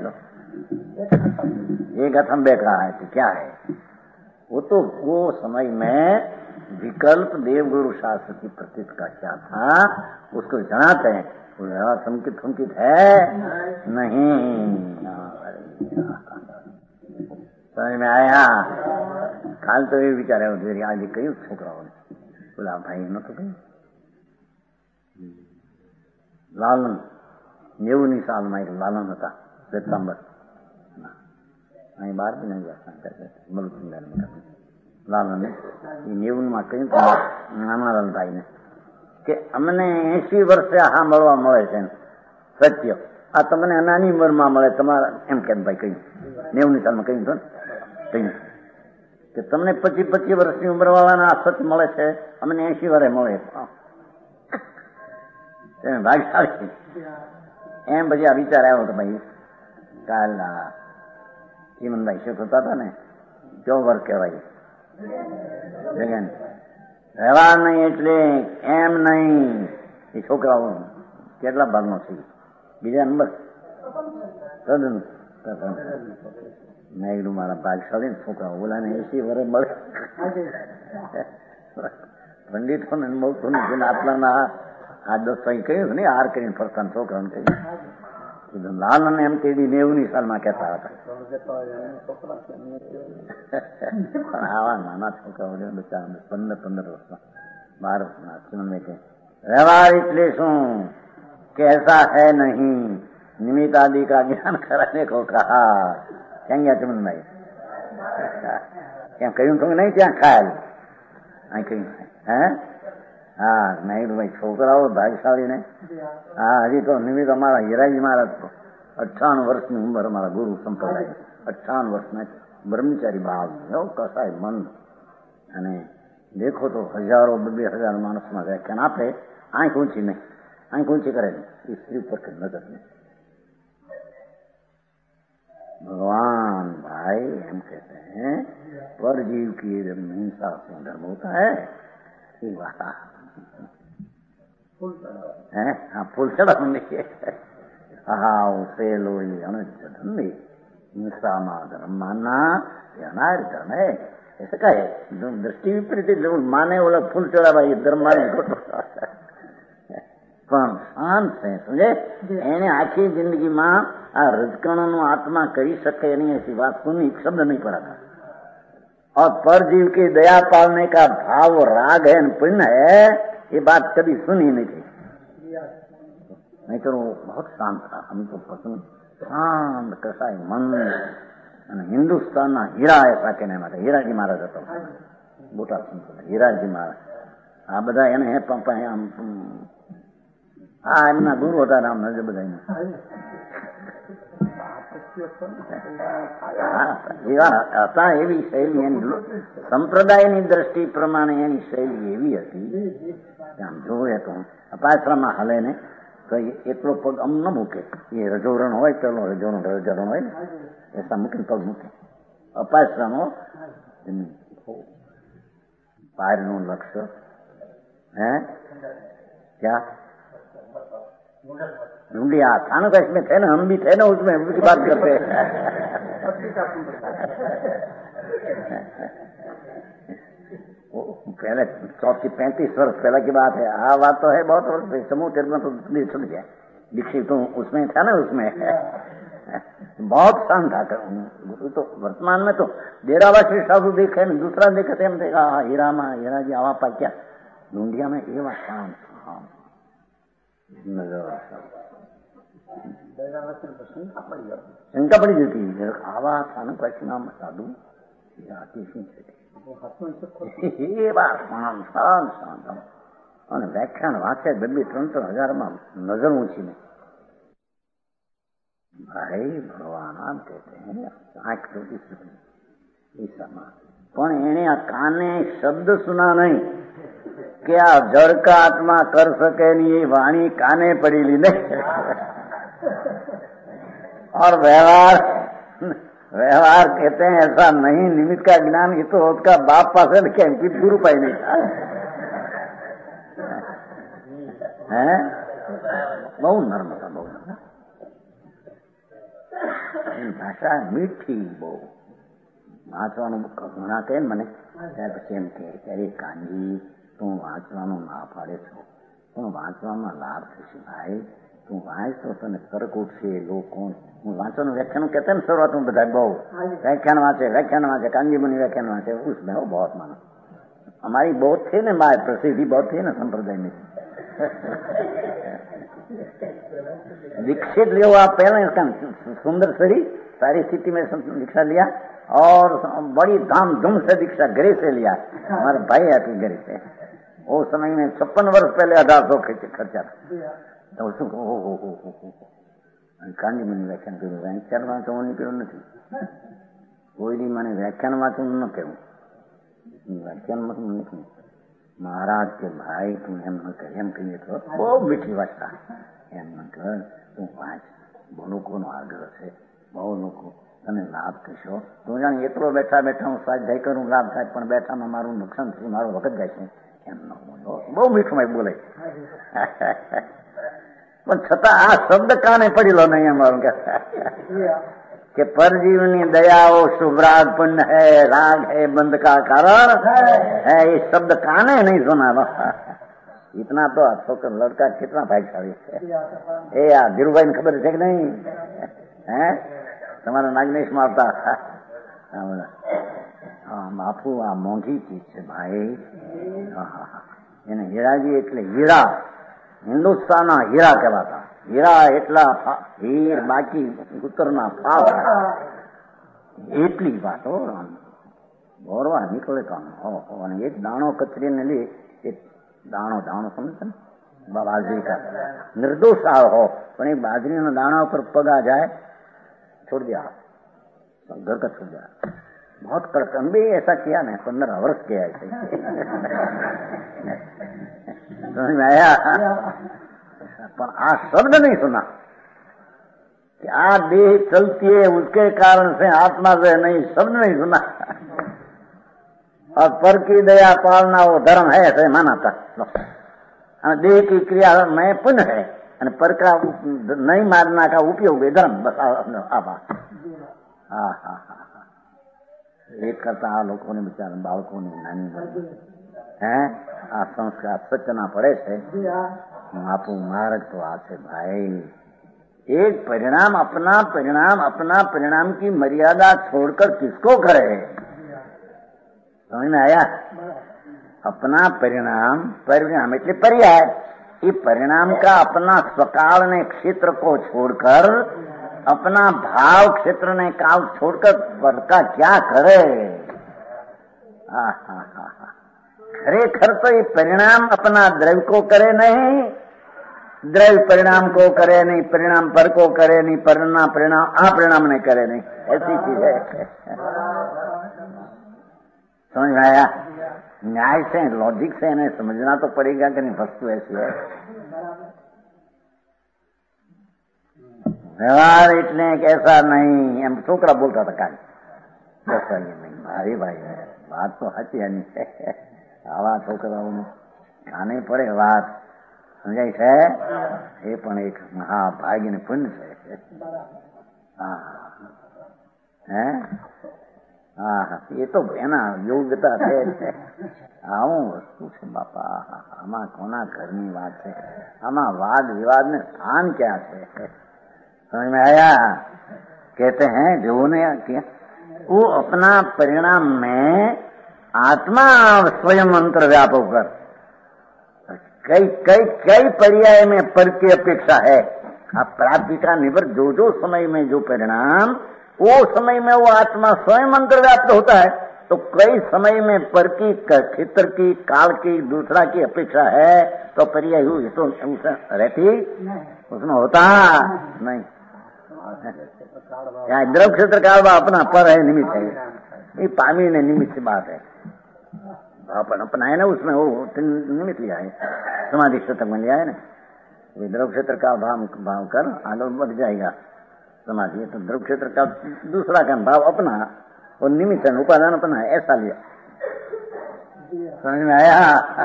एक अथम्बे कहा है कि क्या है वो. तो वो समय में विकल्प देवगुरु शास्त्र की प्रतीत का क्या था उसको जनाते हैं. वो व्यवहार संकित है नहीं. समझ में आया? काल तो ये विचार है आज कई छोकराओं ने बोला भाई न तो कहीं लालन 90 साल में एक लालन था सितंबर અહીં બહાર બી નહીં જતા મલુસિંદર લાલને એ 90 માં કહ્યું નાનાલાલભાઈને કે અમને 80 વર્ષે આ મળવા મળે છે સત્ય, આ તમને નાની ઉંમરમાં મળે. તમારા એમ કેમ ભાઈ કહ્યું 90 સાલમાં કહ્યું હતું કહ્યું કે તમને 25 વર્ષની ઉંમર વાળાના આ સત્ય મળે છે, અમને 80 વર્ષે મળે. ભાગશાળી એમ પછી આ વિચાર આવ્યો કે ભાઈ કાલ ચીમનભાઈ શેખ હતા હતા ને, કેવો વર્ગ કહેવાય જગન. વ્યવહાર નહીં એટલે એમ નહીં. એ છોકરાઓ કેટલા ભાગનો છે? બીજા નંબર તદ્દન. મેં કીધું મારા ભાગશાળી ને છોકરાઓ બોલાને 80 વર્ષ મળે. પંડિતોને મળતું નથી. આટલાના આ 10 કહ્યું ને હાર કરીને ફરતા છોકરાને કહ્યું. લાલ અને એમ તે 90 સાલમાં કહેતા હતા. પણ આવા નાના છોકરાઓ 15 વર્ષમાં 12 વર્ષના કે વ્યવહાર એટલે શું કે ऐसा है नहीं. निमित्त आदि का ज्ञान कराने को कहा। क्या गया चमन भाई? क्या કહ્યું તો નહીં ત્યાં ખ્યાલ અહીં કહ્યું હે? હા નહીં ભાઈ છોકરાઓ ભાગ્યશાળી ને. હા હજી તો નિમિત્ત અમારા હીરાજી મહારાજ 58 વર્ષની ઉંમર અમારા ગુરુ સંપ્રદાય 58 વર્ષના બ્રહ્મચારી ભાવ એવો કસાય મન અને દેખો તો હજારો 2,000 માણસમાં વ્યાખ્યાન આપે આંખ ઊંચી નહીં આંખ ઊંચી કરે नहीं स्त्री पर नजर नहीं। भगवान भाई हम कहते हैं पर जीव की हिंसा से धर्म होता है हाँ फूल चढ़ा हाँ उसे लोई धंधे हिंसा मा धर्म मानना अनार्य धर्म है ऐसा का है। दृष्टि विपरीत माने वो लोग फूल चढ़ा भाई धर्म माने પણ શાંત છે સમજે એને આખી જિંદગીમાં આ રજકણનો આત્મા કરી શકે એની ऐसी बात सुनी शब्द नहीं पड़ा था। और पर जीव की दया पालने का भाव राग है पुण्य है ये बात कभी सुनी नहीं थी। नहीं तो वो बहुत शांत था। हम तो पसंद शांत कैसा है मन हिंदुस्तान हीरा ऐसा कहने માટે હીરાજી મહારાજ હતો મોટા સંત હીરાજી મહારાજ આ બધા એને હે પપ્પા આમ હા એમના ગુરુ હતા રામ નજર બધા હતા એવી શૈલી એની સંપ્રદાયની દ્રષ્ટિ પ્રમાણે એની શૈલી એવી હતી આમ જોવે તો અપાશ્રમમાં હાલે ને તો એટલો પગ આમ ન મૂકે એ રજોરણ હોય પેલો રજોરણ હોય ને એસા મૂકીને પગ મૂકે અપાશ્રમો પારનું લક્ષ્ય હે क्या ढूंढिया थानों का इसमें थे ना हम भी थे ना उसमें उसकी बात करते हैं। पहले 34-35 वर्ष पहले की बात है। हाँ बात तो है बहुत वर्ष समूह में तो छूट गया दीक्षित तो उसमें था ना उसमें बहुत शांत था। तो वर्तमान में तो डेरावासी साधु देखे न दूसरा देखे थे हम देखा हीरा में हीरा जी आवा पा क्या ढूंढिया में ये बात शांत शंका पड़ी जाती आवा थाना પછી નામ સાધુ એ બાર શાંત શાંત શાંત અને વ્યાખ્યાન વાંચે 2-3 હજારમાં નજર ઊંચી નહીં। भाई भगवान आप कहते हैं आंख तो પણ એને આ કાને શબ્દ સુના નહીં કે આ જળ का आत्मा कर सके नहीं ये वाणी काने पड़ेली नहीं। और व्यवहार कहते हैं ऐसा नहीं निमित्त का ज्ञान ये तो उसका बाप पास है क्या गुरु पाई नहीं था है बहु नर्म था बहु भाषा मीठी बहु વાંચવાનું ઘણા કહે મને ત્યાર પછી એમ કે ત્યારે કાંજી તું વાંચવાનું ના પાડે છો પણ વાંચવામાં લાભ થશે ભાઈ તું વાંચ તો તને તરક ઉઠશે લોકો હું વાંચવાનું વ્યાખ્યાન કહેતા ને શરૂઆતમાં બધા બહુ વ્યાખ્યાન વાંચે કાંજી મુનિ व्याख्यान वांचे उसमें वो बहुत मानो हमारी बहुत थे ना माँ प्रसिद्धि बहुत थी ना संप्रदाय में दीक्षित लियो आप पहले इसका सुंदर शरीर सारी स्थिति में दीक्षा लिया और बड़ी धामधूम से दीक्षा गृह से लिया। हमारे भाई आपकी गृह से वो समय में 56 वर्ष पहले 1800 खर्चा था तो उसको कांडी मुनि व्याख्यान કર્યું વ્યાખ્યાન વાંચવાનું કર્યું નથી કોઈ દી મને વ્યાખ્યાન વાંચવું ન કહેવું વ્યાખ્યાન નથી महाराज के भाई तुम एम न कह एम कहिए तो बहुत मीठी भाषा एम न कह तू वाँच लोको नो आग्रह है बहु लोको तने लाभ थशो तू जाने एटलो बैठा बैठा हूँ स्वाध्याय करूँ लाभ थाय पण बैठा में मारू नुकसान थी मारो वखत जाए छे एम न बोलो बहु मीठું में बोले पण छता आ शब्द काने पड़ेलो नहीं अमारू कि परजीवनी दया वो शुभराग पुण्य है राग है बंध का कारण है ये शब्द काने नहीं सुना इतना तो छोकर लड़का कितना भाग्यशाली है। ए आ धीरुभाई ने खबर है कि नहीं है तुम्हारा नागनेश मारता हाँ बापू आ मोंघी चीज है भाई हीराजी एटले हीरा हिंदुस्तान हीरा कहवाता હીરા એટલા હીર બાકી ઉત્તરના ફાવ એટલી વાતો ગોરવા નીકળે તો અને એક દાણો કચરીને લે, એક દાણો સમજે ને बाजरी का निर्दोष हो, पर एक बाजरी में दाना पर पग आ जाए छोड़ दिया, घर का छोड़ दिया। बहुत कड़क, हम भी ऐसा किया ना, 15 वर्ष किया ऐसे। समझ में आया? पर आज शब्द नहीं सुना कि आज देह चलती है उसके कारण से आत्मा से नहीं, शब्द नहीं सुना। और पर की दया पालना वो धर्म है ऐसे माना था। देह की क्रिया में पुण्य है, पर का नहीं मारना का उपयोग है धर्म। बस आभा एक करता आ लोगों ने बिचारा बालकों ने नानी है आ संस्कार सचना पड़े છે। आपू मार्ग तो आसे भाई, एक परिणाम अपना परिणाम की मर्यादा छोड़कर किसको करे? समझ में आया? अपना परिणाम એટલે पर्याय, ये परिणाम का अपना स्वकाल ने क्षेत्र को छोड़कर, अपना भाव क्षेत्र ने काल छोड़कर पर का क्या करे? खरेखर तो ये परिणाम अपना द्रव्य को करे नहीं, द्रव्य परिणाम को करे नहीं, परिणाम पर को करे नहीं, परिणाम अपरिणाम नहीं करे नहीं, ऐसी चीज है। समझ में आया? न्याय से लॉजिक से इन्हें समझना तो पड़ेगा कि नहीं वस्तु ऐसी है। व्यवहार इतने कैसा नहीं, एम छोकरा बोलता था काल ऐसा ये नहीं भाई बात तो हची नहीं है। आवा छोकराओं खाने पड़े बात समझाई है, ये पण एक महाभाग्य ने पुण्य है। ये तो એના યોગ્યતા છે। આવું વસ્તુ છે બાપા, આમાં કોના ઘરની વાત છે? આમાં વાદ વિવાદ ને स्थान क्या છે? समझ में आया? कहते हैं जो ने वो अपना परिणाम में आत्मा स्वयं अंतर्व्याप होकर कई पर्याय में पर की अपेक्षा है। अब प्राप्ति का निवर जो समय में जो परिणाम, वो समय में वो आत्मा स्वयं अंतर्व्याप्त होता है, तो कई समय में पर की, क्षेत्र की, काल की, दूसरा की अपेक्षा है, तो पर्याय हुई तो रहती उसमें होता नहीं। यहाँ द्रव क्षेत्र काल अपना पर है, निमित्त है, ये पामी ने निमित्त बात है। अपन अपना है ना, उसमें वो निमित्त लिया है, समाधि क्षेत्र में लिया है ना। द्रव क्षेत्र का भाव कर आगे बढ़ जाएगा समाधि, तो द्रव क्षेत्र का दूसरा का भाव अपना और निमित्त उपादान अपना है, ऐसा लिया। समझ में आया?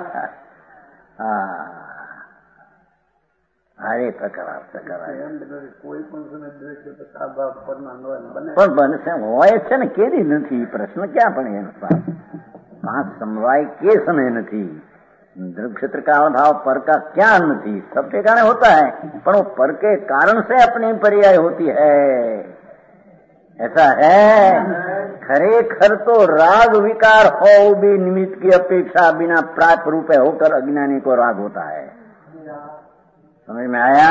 हरे प्रकार કોઈ પણ સમય દ્રવ્ય ક્ષેત્ર ભાવ પરના પણ બનશે હોય છે ને, કેરી નથી પ્રશ્ન ક્યાં પણ એનો પાંચ સમવાય કે સમય નથી। द्रव्य क्षेत्र का अभाव पर का क्या नहीं, सब ठिकाने होता है, पर वो पर के कारण से अपनी पर्याय होती है, ऐसा है। खरेखर तो राग विकार हो भी निमित्त की अपेक्षा बिना प्राप्त रूप होकर अज्ञानी को राग होता है। समझ में आया?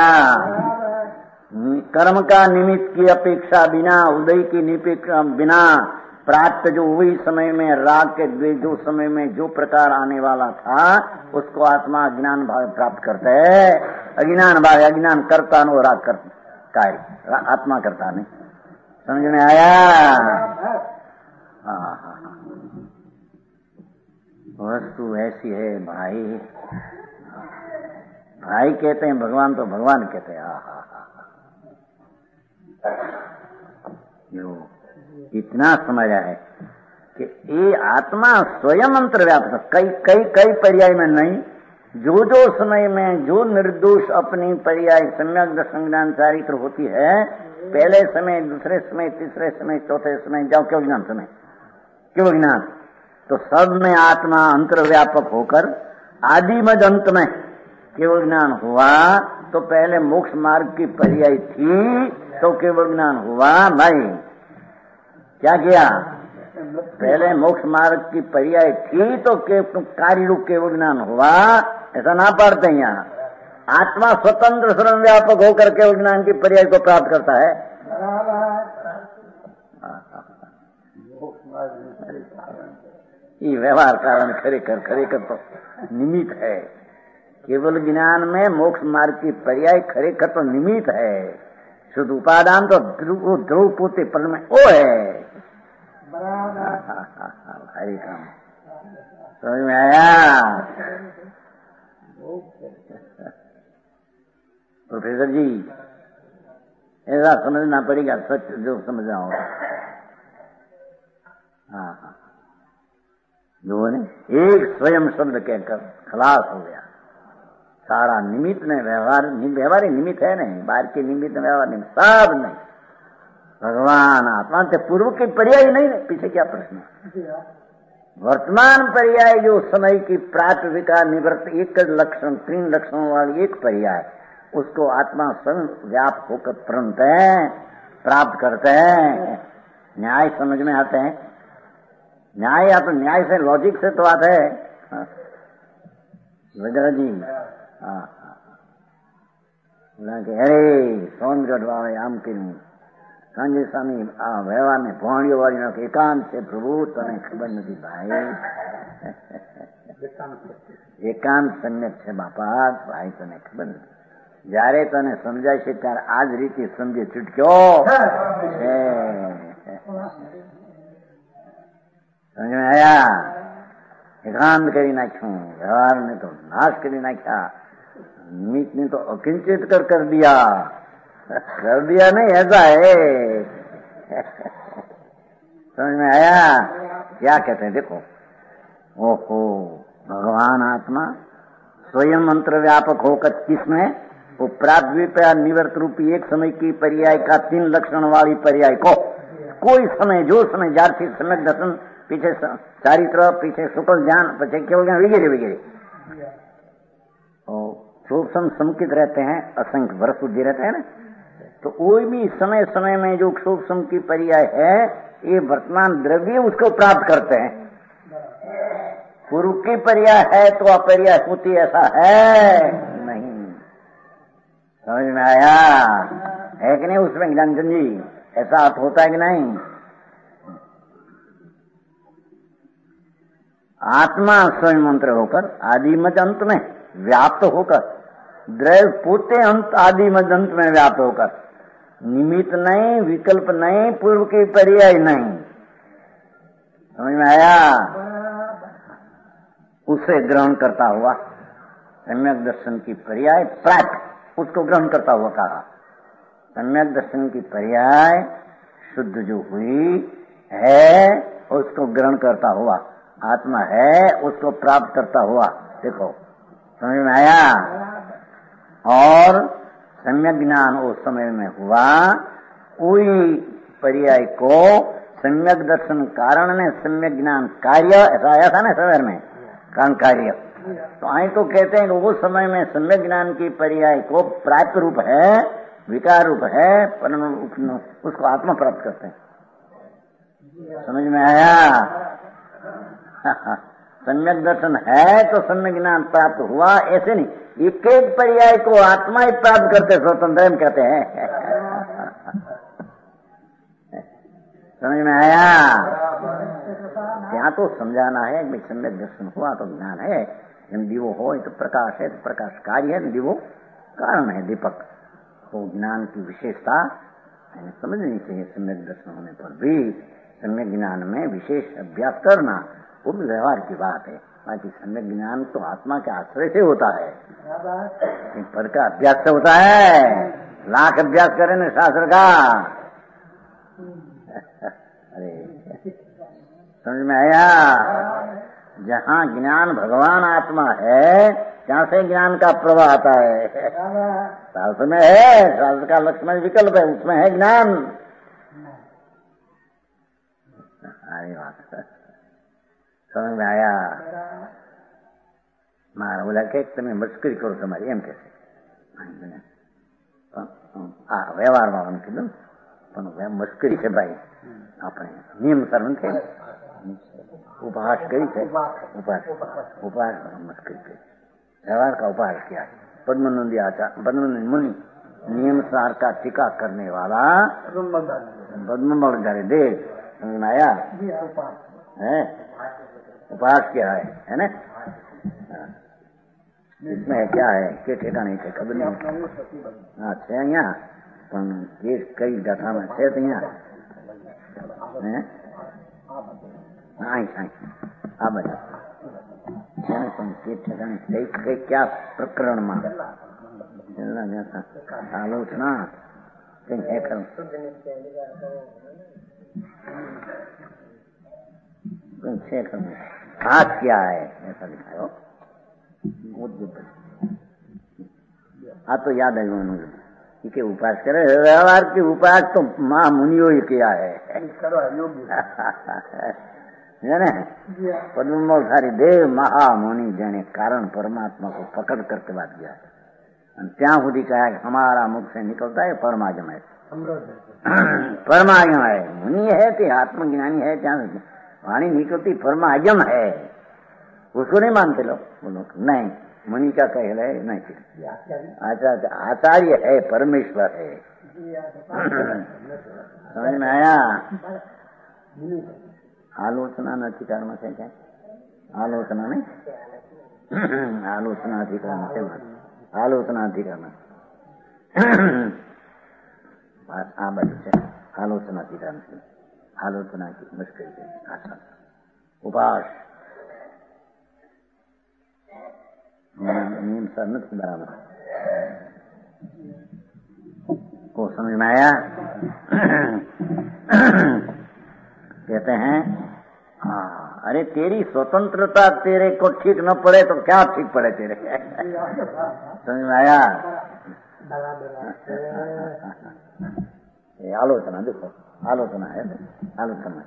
कर्म का निमित्त की अपेक्षा बिना, उदय की बिना प्राप्त जो वही समय में राग के द्वेष जो समय में जो प्रकार आने वाला था, उसको आत्मा अज्ञान भाव प्राप्त करता है। अज्ञान भाव अज्ञान करता न राग कर कार्य आत्मा करता नहीं। समझ में आया? वस्तु ऐसी है भाई, भाई कहते हैं भगवान तो भगवान कहते हैं। इतना समझा है कि ये आत्मा स्वयं अंतर्व्याप्त, कई पर्याय में नहीं, जो समय में जो निर्दोष अपनी पर्याय सम्यक संज्ञान चारित्र होती है, पहले समय, दूसरे समय, तीसरे समय, चौथे समय, जाओ क्यों ज्ञान समय, क्यों ज्ञान, तो सब में आत्मा अंतर्व्यापक होकर आदि मध्य अंत में केवल ज्ञान हुआ। तो पहले मोक्ष मार्ग की पर्याय थी, तो केवल ज्ञान हुआ भाई। क्या किया? पहले मोक्ष मार्ग की पर्याय थी तो कार्य रूप केवल ज्ञान हुआ, ऐसा ना पढ़ते यहाँ। आत्मा स्वतंत्र स्वयं व्यापक होकर के ज्ञान की पर्याय को प्राप्त करता है। ये व्यवहार कारण खरेखर तो निमित्त है। केवल ज्ञान में मोक्ष मार्ग की पर्याय खरेखर तो निमित्त है। शुद्ध उपादान तो ध्रुव पोते पर में वो है। हरि काम समझ में आया? प्रोफेसर जी ऐसा समझना पड़ेगा, सच जो समझना होगा। हाँ, जो ने एक स्वयं शब्द कहकर खलास हो गया। सारा निमित्त में व्यवहार ही निमित्त है नहीं, बाहर के निमित्त में व्यवहार नहीं, सब नहीं। भगवान आत्मा से पूर्व की पर्याय नहीं, पीछे क्या प्रश्न है? वर्तमान पर्याय जो समय की प्राथमिका निवृत्त एक लक्षण 3 लक्षणों वाली एक पर्याय, उसको आत्मा स्वयं व्याप होकर प्राप्त करते हैं। न्याय समझ में आते हैं? न्याय या तो न्याय से, लॉजिक से तो आता है वगैरह जी। अरे सोन गढ़वाए आम करूं सांजे स्वामी आ व्यवहार ने भोणियों वाली एकांत से प्रभु तने खबर नहीं भाई। एकांत सम्यक है बापा भाई, तने खबर नहीं। जारे तने समझाय છે ત્યારે આજ રીતે સમજે છૂટક્યો समझ में आया? एकांत करी नाख्यू, व्यवहार ने तो नाश करी नाख्या, निमित्त ने तो अकिंचित कर दिया नहीं, ऐसा है। समझ में आया? क्या कहते हैं देखो, ओहो भगवान आत्मा स्वयं मंत्र व्यापक होकर किसमें वो प्राद्वीप निवर्त रूपी एक समय की पर्याय का 3 लक्षण वाली पर्याय को कोई समय जो समय जाति सम्यक दर्शन, पीछे चारित्र, पीछे शुक्ल ज्ञान, पीछे केवल ज्ञान वगैरह वगैरह सूक्ष्म समुचित रहते हैं, असंख्य वर्ष बुद्धि रहते हैं ना। तो कोई भी समय समय में जो सूक्ष्म की पर्याय है, ये वर्तमान द्रव्य उसको प्राप्त करते हैं। पूर्व की पर्याय है तो अपर्याय होती ऐसा है नहीं। समझ में आया है कि नहीं? उसमें ज्ञानचंद जी ऐसा अर्थ होता है कि नहीं? आत्मा स्वयं मंत्र होकर आदि मध्य अंत में व्याप्त होकर, द्रव्य पोते अंत आदि मध्य अंत में व्याप्त होकर, निमित्त नहीं, विकल्प नहीं, पूर्व की पर्याय नहीं। समझ में आया? उसे ग्रहण करता हुआ सम्यक दर्शन की पर्याय प्राप्त, उसको ग्रहण करता हुआ कहा। सम्यक दर्शन की पर्याय शुद्ध जो हुई है, उसको ग्रहण करता हुआ आत्मा है, उसको प्राप्त करता हुआ। देखो समझ में आया? और सम्यक ज्ञान उस समय में हुआ, वही पर्याय को सम्यक दर्शन कारण ने सम्यक ज्ञान कार्य, ऐसा आया था ना शहर में कारण कार्य। तो आई तो कहते हैं कि वो समय में सम्यक ज्ञान की पर्याय को प्राप्त रूप है, विकार रूप है, पर उसको आत्मा प्राप्त करते हैं। समझ में आया? सम्यक दर्शन है तो सम्यक ज्ञान प्राप्त हुआ, ऐसे नहीं एक एक पर्याय को आत्मा ही प्राप्त करते, स्वतंत्र हम कहते हैं। समझ में आया? यहाँ तो समझाना है कि सम्यक दर्शन हुआ तो ज्ञान है, दीवो हो तो प्रकाश है, तो प्रकाश कार्य है, दीवो कारण है, दीपक। तो ज्ञान की विशेषता समझनी चाहिए। सम्यक दर्शन होने पर भी सम्यक ज्ञान में विशेष अभ्यास करना वो भी व्यवहार की बात है। बाकी सम्यक ज्ञान तो आत्मा के आश्रय से होता है, पर का अभ्यास से होता है। लाख अभ्यास करें न शास्त्र का। अरे समझ में आया? जहाँ ज्ञान भगवान आत्मा है, जहाँ से ज्ञान का प्रवाह आता है। शास्त्र में है, शास्त्र का लक्ष्मण विकल्प है, उसमें है ज्ञान। अरे बात समझ में आया? मारा बोला कि તમે મસ્કરી કરો તમારી, એમ કે વ્યવહારમાં મને કીધું પણ મસ્કરી છે ભાઈ, આપણે નિયમ સર નથી उपहास करी थे, उपहास मस्करी करी, व्यवहार का उपहास किया। पद्मनंदी आचार्य, पद्मनंदी मुनि, नियम सार का टीका करने वाला पद्ममल देव, समझ में आया है? उपास क्या है ना? इसमें क्या है के ठेकाने थे खबर नहीं। हाँ छे અહીંયા પણ એ કઈ ગાથામાં છે અહીંયા આ બધા છે ને પણ કે ઠેકાણે કઈ क्या પ્રકરણમાં આલોચના કઈ है કરું છે करूँ खास क्या है ऐसा लिखा हो। आ तो याद है कि उपास करे, व्यवहार की उपास तो माँ मुनियों ही किया है पद्ममल थारी देव महामुनि जेने कारण परमात्मा को पकड़ करके बात किया है। त्या सुधी कहा कि हमारा मुख से निकलता है परमागम है, परमागम है। मुनि है कि आत्मज्ञानी है, क्या वाणी निकलती परमागम है, उसको नहीं मानते लोग। बोलो नहीं, मुनि का कहल है नहीं, आचार्य है, परमेश्वर है। समझ में आया? आलोचना अधिकार से क्या? आलोचना नहीं, आलोचना अधिकार से आलोचना अधिकार आ बाजू से आलोचना अधिकार से आलोचना की मुश्किल से आसन उपास नियम सर नहीं बराबर को समझ में आया? कहते हैं हाँ, अरे तेरी स्वतंत्रता तेरे को ठीक न पड़े तो क्या ठीक पड़े तेरे समझ में आया? ये आलोचना देखो, आलोचना है, आलोचना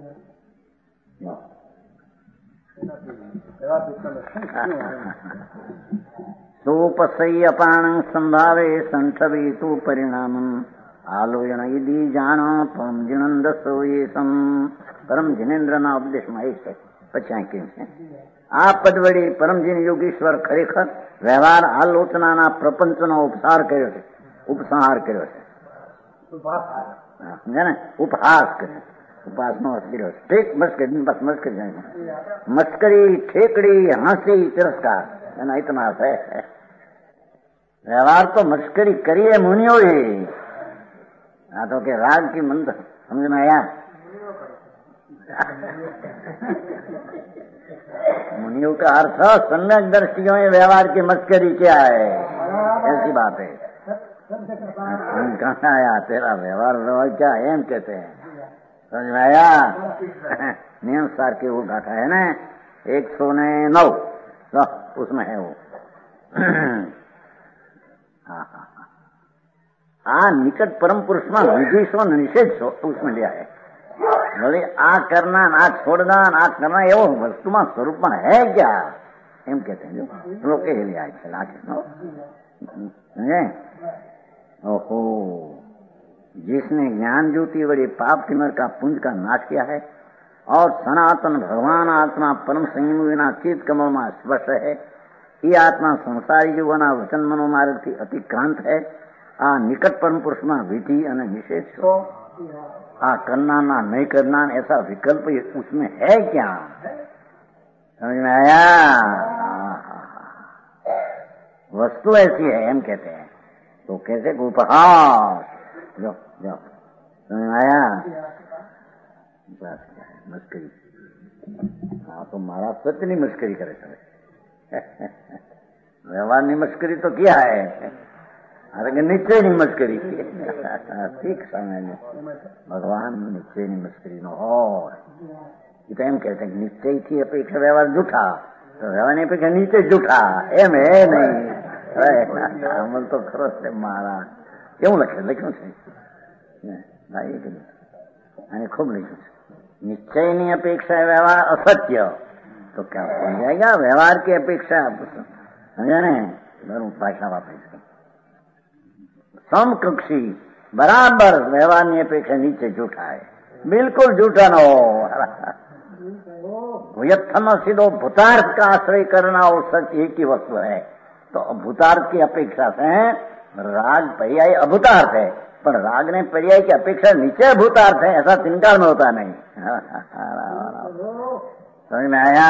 सोपसय्यपाणं संभावे संठवे तु परिणामम् आलोचन यदि जान परम जिनेन्द्र सोयेसम परम जिनेन्द्र ना उपदेश में है पचा के आ पदवड़ी परम जिन योगीश्वर खरेखर व्यवहार आलोचना ना प्रपंच नो उपसार कर्यो छे, उपसंहार कर्यो छे, उपहास कर्यो, उपास नो अर्थ कर्यो ठीक मस्करी, बस मस्करी जाए मस्करी ठेकड़ी हंसी तिरस्कार एना इतना अर्थ है। व्यवहार तो मस्करी करिए मुनियो ही, हाँ तो के राग की मंद समझ में आया? मुनियों का अर्थ सम्यक दृष्टियों में व्यवहार की मस्करी क्या है, ऐसी बात है। कहाँ आया तेरा व्यवहार क्या है एम कहते हैं, समझ में आया? नियम सार की वो गाथा है ना 109 तो उसमें है वो। हाँ निकट परम पुरुष में विधि निषेध उसमें लिया है। बोले आ करना आ छोड़ना आ करना एवं वस्तु में स्वरूप में है क्या एम कहते हैं जो लोग कह लिया है। ओहो, जिसने ज्ञान ज्योति बड़ी पाप तिमर का पुंज का नाश किया है और सनातन भगवान आत्मा परम संयम विना चित कमल में स्पर्श है, ये आत्मा संसारी जीवना वचन मनोमार्ग की अतिक्रांत है। आ निकट परम पुरुष में विधि और निषेध आ करना ना नहीं करना ऐसा विकल्प उसमें है क्या, समझ में आया? वस्तु ऐसी है हम कहते हैं तो कैसे उपहास जो जो समझ में आया? मस्करी, हाँ तो मारा सत्य नहीं मस्करी करे सर व्यवहार नहीं मस्करी तो क्या है, अरे निश्चय नहीं मस्करी की ठीक समझ भगवान निश्चय नहीं मस्करी नो और तो एम कहते हैं निश्चय की अपेक्षा व्यवहार जूठा तो व्यवहार अपेक्षा नीचे जूठा एम है नहीं अमल तो खरो से मारा क्यों लख्યું છે भाई અને खूब लिख्યું છે निश्चय अपेक्षा व्यवहार असत्य तो क्या बन जाएगा व्यवहार की अपेक्षा समझा ने बरू भाषा वापरी समकक्षी बराबर व्यवहार की अपेक्षा नीचे झूठा है, बिल्कुल झूठा न हो। यथम सीधो भूतार्थ का आश्रय करना और सच एक ही वस्तु है तो भूतार्थ की अपेक्षा से राग पर्याय अभूतार्थ है, पर राग ने पर्याय की अपेक्षा नीचे भूतार्थ है, ऐसा तीन काल में होता नहीं। समझ में आया?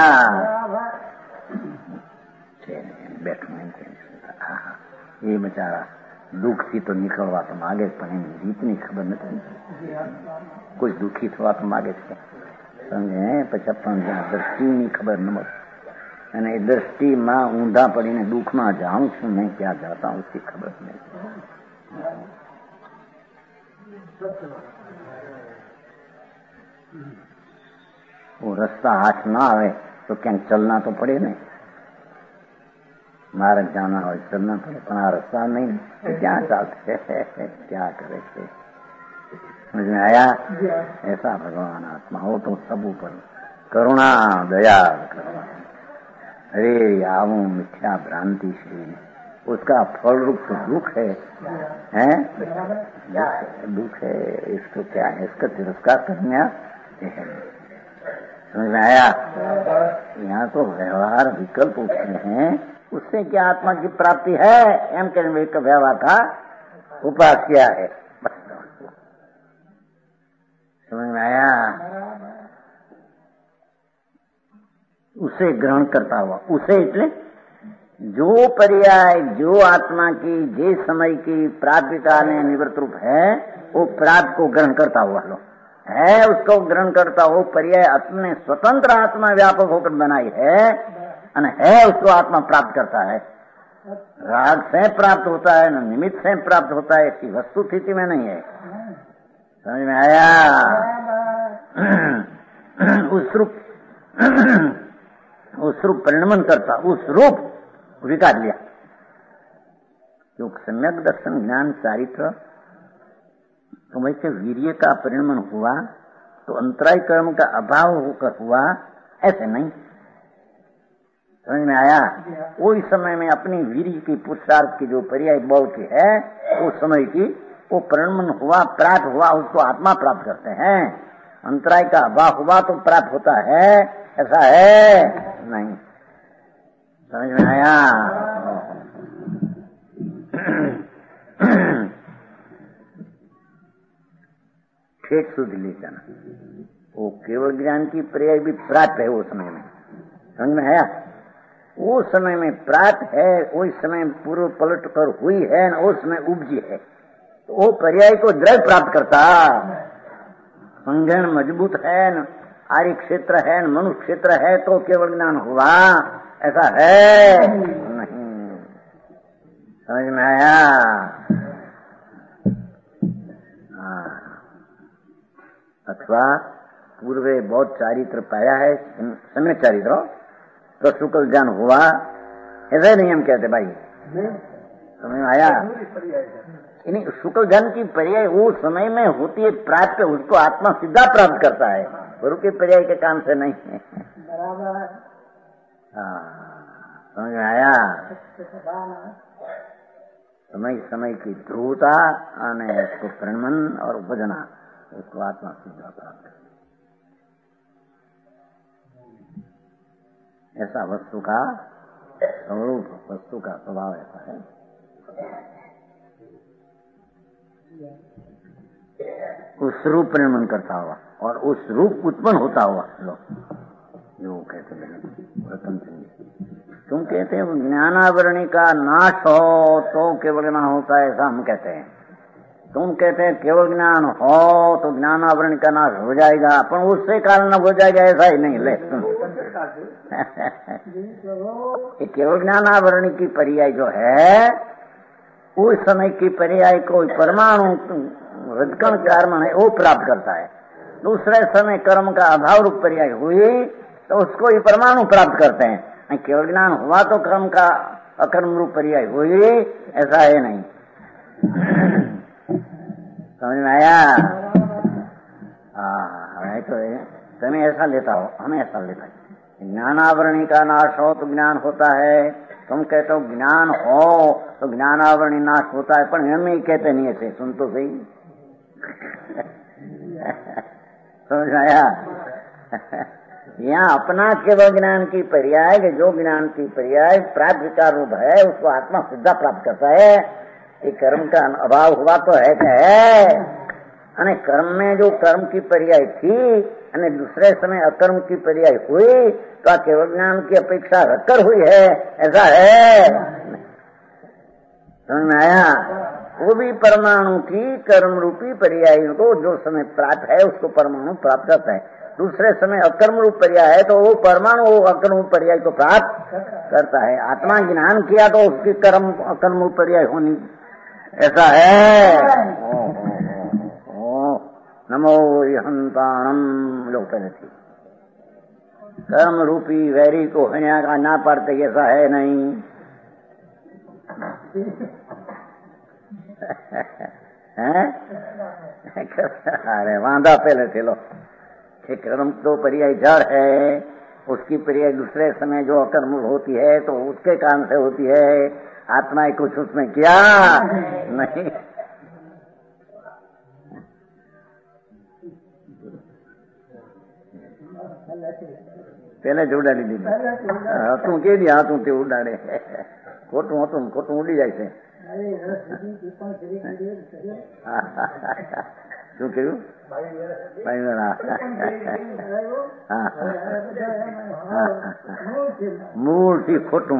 बैठो ये बेचारा दुख थी तो निकलवा तो मागे पण जीतनी खबर नहीं, कोई दुखी थवा तो मागे છે સમજે પછી પણ દ્રષ્ટિની ખબર ન મળે અને એ દ્રષ્ટિમાં ઊંધા પડીને દુઃખમાં જાઉં છું मैं क्या जाता हूँ उसकी खबर नहीं। वो रास्ता हाथ ना आवे तो क्या चलना तो पड़े नहीं, मार्ग जाना हो चलना पड़े, पर आ रास्ता नहीं तो क्या चलते क्या करे थे। समझ में आया? ऐसा भगवान आत्मा हो तो सब ऊपर करुणा दया करुणा। अरे आवू मिथ्या भ्रांति श्री उसका फल रूप तो दुख है, दुख है, इसको क्या है, इसका तिरस्कार करना है। समझ में आया? यहाँ तो व्यवहार विकल्प उठते हैं, उससे क्या आत्मा की प्राप्ति है? एम के व्यवहार का उपास किया है, समझ में आया? उसे ग्रहण करता हुआ, उसे એટલે जो पर्याय जो आत्मा की जे समय की प्राप्यता ने निवृत्त रूप है वो प्राप्त को ग्रहण करता हुआ लो है, उसको ग्रहण करता हो पर्याय अपने स्वतंत्र आत्मा व्यापक होकर बनाई है उसको आत्मा प्राप्त करता है। राग से प्राप्त होता है न निमित्त से प्राप्त होता है, ऐसी वस्तु स्थिति में नहीं है। समझ में आया? उस रूप परिणमन करता, उस रूप विकार लिया, क्योंकि सम्यक दर्शन ज्ञान चारित्र तो वैसे वीर्य का परिणमन हुआ तो अंतराय कर्म का अभाव होकर हुआ, ऐसे नहीं। समझ में आया? वो इस समय में अपनी वीर्य की पुरुषार्थ की जो पर्याय बल की है उस समय की वो परिणमन हुआ, प्राप्त हुआ, उसको आत्मा प्राप्त करते हैं। अंतराय का अभाव हुआ तो प्राप्त होता है, ऐसा है नहीं। समझ में आया? ठेठ शुद्ध ले जाना, वो केवल ज्ञान की पर्याय भी प्राप्त है वो समय में। समझ में आया? वो समय में प्राप्त है, वो समय पूर्व पलट कर हुई है न उस समय उपजी है, तो वो पर्याय को दृढ़ प्राप्त करता। संज्ञान मजबूत है न, आर्य क्षेत्र है न, मनुष्य क्षेत्र है तो केवल ज्ञान हुआ, ऐसा है नहीं। समझ में आया? अथवा पूर्वे बहुत चारित्र पाया है, सम्यक चारित्र तो शुक्ल ज्ञान हुआ, ऐसा नहीं हम कहते भाई। समझ में आया? शुक्ल ज्ञान की पर्याय वो समय में होती है प्राप्त, उसको आत्मा सीधा प्राप्त करता है, गुरु के पर्याय के काम से नहीं है। समझ में आया? समय समय की ध्रुवता અને उसको परिणमन और उपजना उसको आत्मा सीधा प्राप्त है। ऐसा वस्तु का स्वरूप, वस्तु का स्वभाव ऐसा है। उस रूप परिणमन करता हुआ और उस रूप उत्पन्न होता हुआ लोग जो कहते हैं रतन सिंह, तुम कहते हैं ज्ञानावरणी का नाश हो तो केवल ज्ञान होता है, ऐसा हम कहते हैं। तुम कहते हैं केवल ज्ञान हो तो ज्ञानावरणी का नाश हो जाएगा, पर उससे कारण हो जाएगा ऐसा ही नहीं। ले केवल ज्ञानावरणी की पर्याय जो है उस समय की पर्याय को परमाणु रजकण कर्म है वो प्राप्त करता है। दूसरे समय कर्म का अभाव रूप पर्याय हुई तो उसको ही परमाणु प्राप्त करते हैं। केवल ज्ञान हुआ तो कर्म का अकर्म रूप पर्याय हुई, ऐसा है नहीं। समझ में आया? हाँ, तो तुम्हें ऐसा लेता हो, हमें ऐसा लेता है। ज्ञानावरणी का नाश हो तो ज्ञान होता है, तुम कहते हो ज्ञान हो तो ज्ञानावरणी नाश होता है, पर हम ही कहते नहीं ऐसे। सुन तो सही। समझ में आया? यहाँ अपना केवल ज्ञान की पर्याय, जो ज्ञान की पर्याय प्राप्त विकार रूप है उसको आत्मा सिद्धा प्राप्त करता है। ये कर्म का अभाव हुआ तो है क्या है, अने कर्म में जो कर्म की पर्याय थी अने दूसरे समय अकर्म की पर्याय हुई तो आ केवल ज्ञान की अपेक्षा रखकर हुई है, ऐसा है। समझ में आया? वो भी परमाणु की कर्म रूपी पर्याय को जो समय प्राप्त है उसको परमाणु प्राप्त करता है। दूसरे समय अकर्म रूप पर्याय है तो वो परमाणु अकर्म रूप पर्याय को प्राप्त करता है। आत्मा ज्ञान किया तो उसकी कर्म अकर्म रूप पर्याय होनी, ऐसा है। नमो हंताणम लोग पहले थी, कर्म रूपी वैरी को हण्या का ना पड़ते, ऐसा है नहीं। अरे वांदा पहले थे लो, कर्म तो पर्याय जड़ है, उसकी पर्याय दूसरे समय जो अकर्म होती है तो उसके कारण से होती है। आत्मा कुछ उसमें किया नहीं। पहले જ ઉડાડી દીધી, હતું કે દી હતું તે ઉડાડે, ખોટું હતું ખોટું ઉડી જાય છે। શું કહ્યું? મૂળથી ખોટું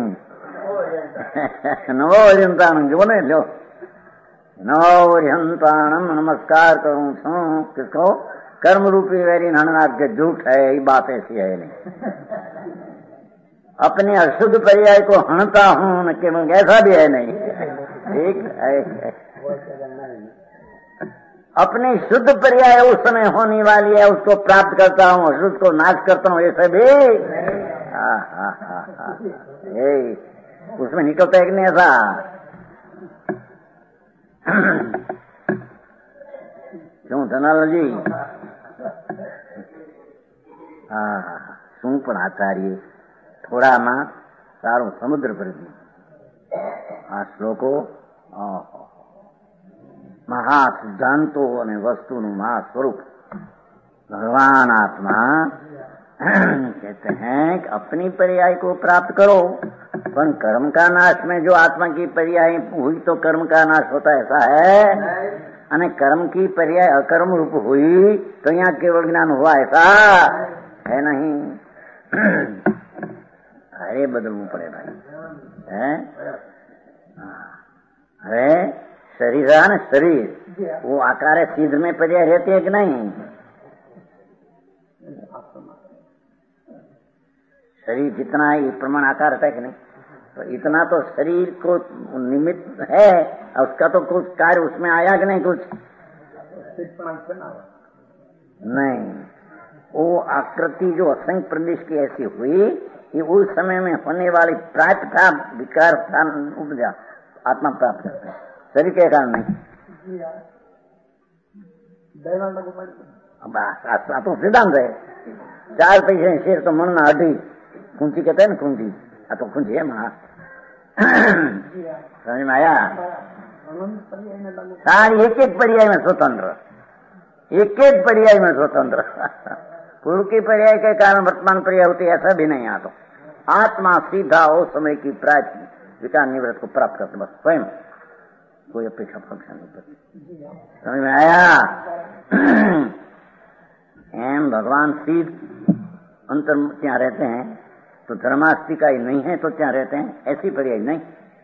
નવો અરિહંતાણમ જો ને લો, નવો અરિહંતાણમ नमस्कार करूं छू किसको? कर्म रूपी वैरी नननाथ के झूठ है, ये बात ऐसी है नहीं। अपने अशुद्ध पर्याय को हणता हूं कि ऐसा भी है नहीं, ठीक है। अपनी शुद्ध पर्याय उस समय होने वाली है उसको प्राप्त करता हूँ, अशुद्ध को नाश करता हूँ, ऐसे भी उसमें निकलता है कि नहीं ऐसा? क्यों धनालाल जी? શું પણ આચાર્ય થોડામાં સારું સમુદ્ર ભરી આ શ્લોકો મહા સિદ્ધાંતો અને વસ્તુનું મહા स्वरूप भगवान आत्मा कहते हैं कि अपनी पर्याय को प्राप्त करो, पर कर्म का नाश में जो आत्मा की पर्याय हुई तो कर्म का नाश होता है, ऐसा है। अने कर्म की पर्याय अकर्म रूप हुई तो यहाँ केवल ज्ञान हुआ, ऐसा है नहीं। अरे बदलવું પડે भाई, है? अरे शरीर है ना, शरीर वो आकार सिद्ध में पर्याय रहती है कि नहीं? शरीर जितना है इस प्रमाण आकार रहता है कि नहीं? तो इतना तो शरीर को निमित्त है, उसका तो कुछ कार्य उसमें आया कि नहीं? कुछ नहीं। वो आकृति जो असंख्य प्रदेश की ऐसी हुई, ये उस समय में होने वाली प्राप्त था विकार था उपजा आत्मा प्राप्त करता है, शरीर के कारण नहीं। तो सिद्धांत है, 4 पैसे शेर तो मन ना अढ़ी कुंची कहते हैं ना, कुंची तो कुंची है महा। समझ में आया? सारी एक एक पर्याय में स्वतंत्र, एक एक पर्याय में स्वतंत्र। पूर्व की पर्याय के कारण वर्तमान पर्याय होती है, ऐसा भी नहीं। आता आत्मा सीधा उस समय की प्राप्ति विकार निवृत्त को प्राप्त करते, बस स्वयं, कोई अपेक्षा पक्षा नहीं करती। समझ में आया? एम भगवान सीध अंतर क्या रहते हैं तो धर्मास्तिका ही नहीं है तो क्या रहते हैं, ऐसी पर्याय नहीं।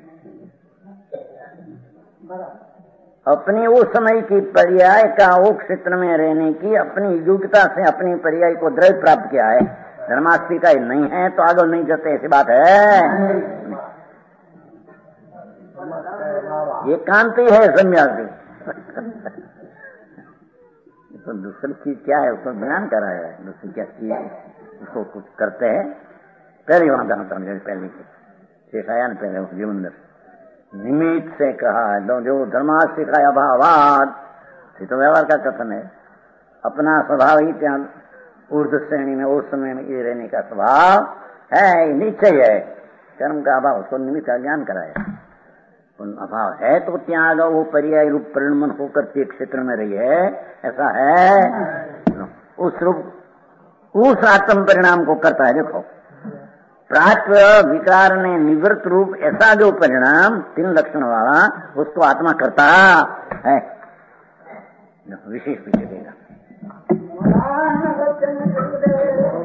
अपनी उस समय की पर्याय का वो क्षेत्र में रहने की अपनी योग्यता से अपनी पर्याय को द्रव्य प्राप्त किया है, धर्मास्तिका ही नहीं है तो आगे नहीं जाते, ऐसी बात है। ये कांति है सम्यासी। तो दूसरी चीज क्या है उसको ज्ञान कराया है, दूसरी क्या चीज उसको कुछ करते हैं। पहले वहां जाना पहले शेष आया न पहले जीवन निमित्त से कहा जो धर्मास्तिका अभावाद, ये तो व्यवहार का कथन है। अपना स्वभाव ही त्या ऊर्ध्व श्रेणी में उस समय में ये रहने का स्वभाव है, निश्चय है। कर्म का अभाव उसको निमित्त का ज्ञान कराया, अभाव है तो त्याग वो पर्याय रूप परिणमन होकर के क्षेत्र में रही है, ऐसा है। उस रूप उस आत्म परिणाम को करता है। देखो, प्राप्त विकार ने निवृत्त रूप ऐसा जो परिणाम 3 लक्षण वाला, उसको आत्मा करता है। विशेष पीछे देगा।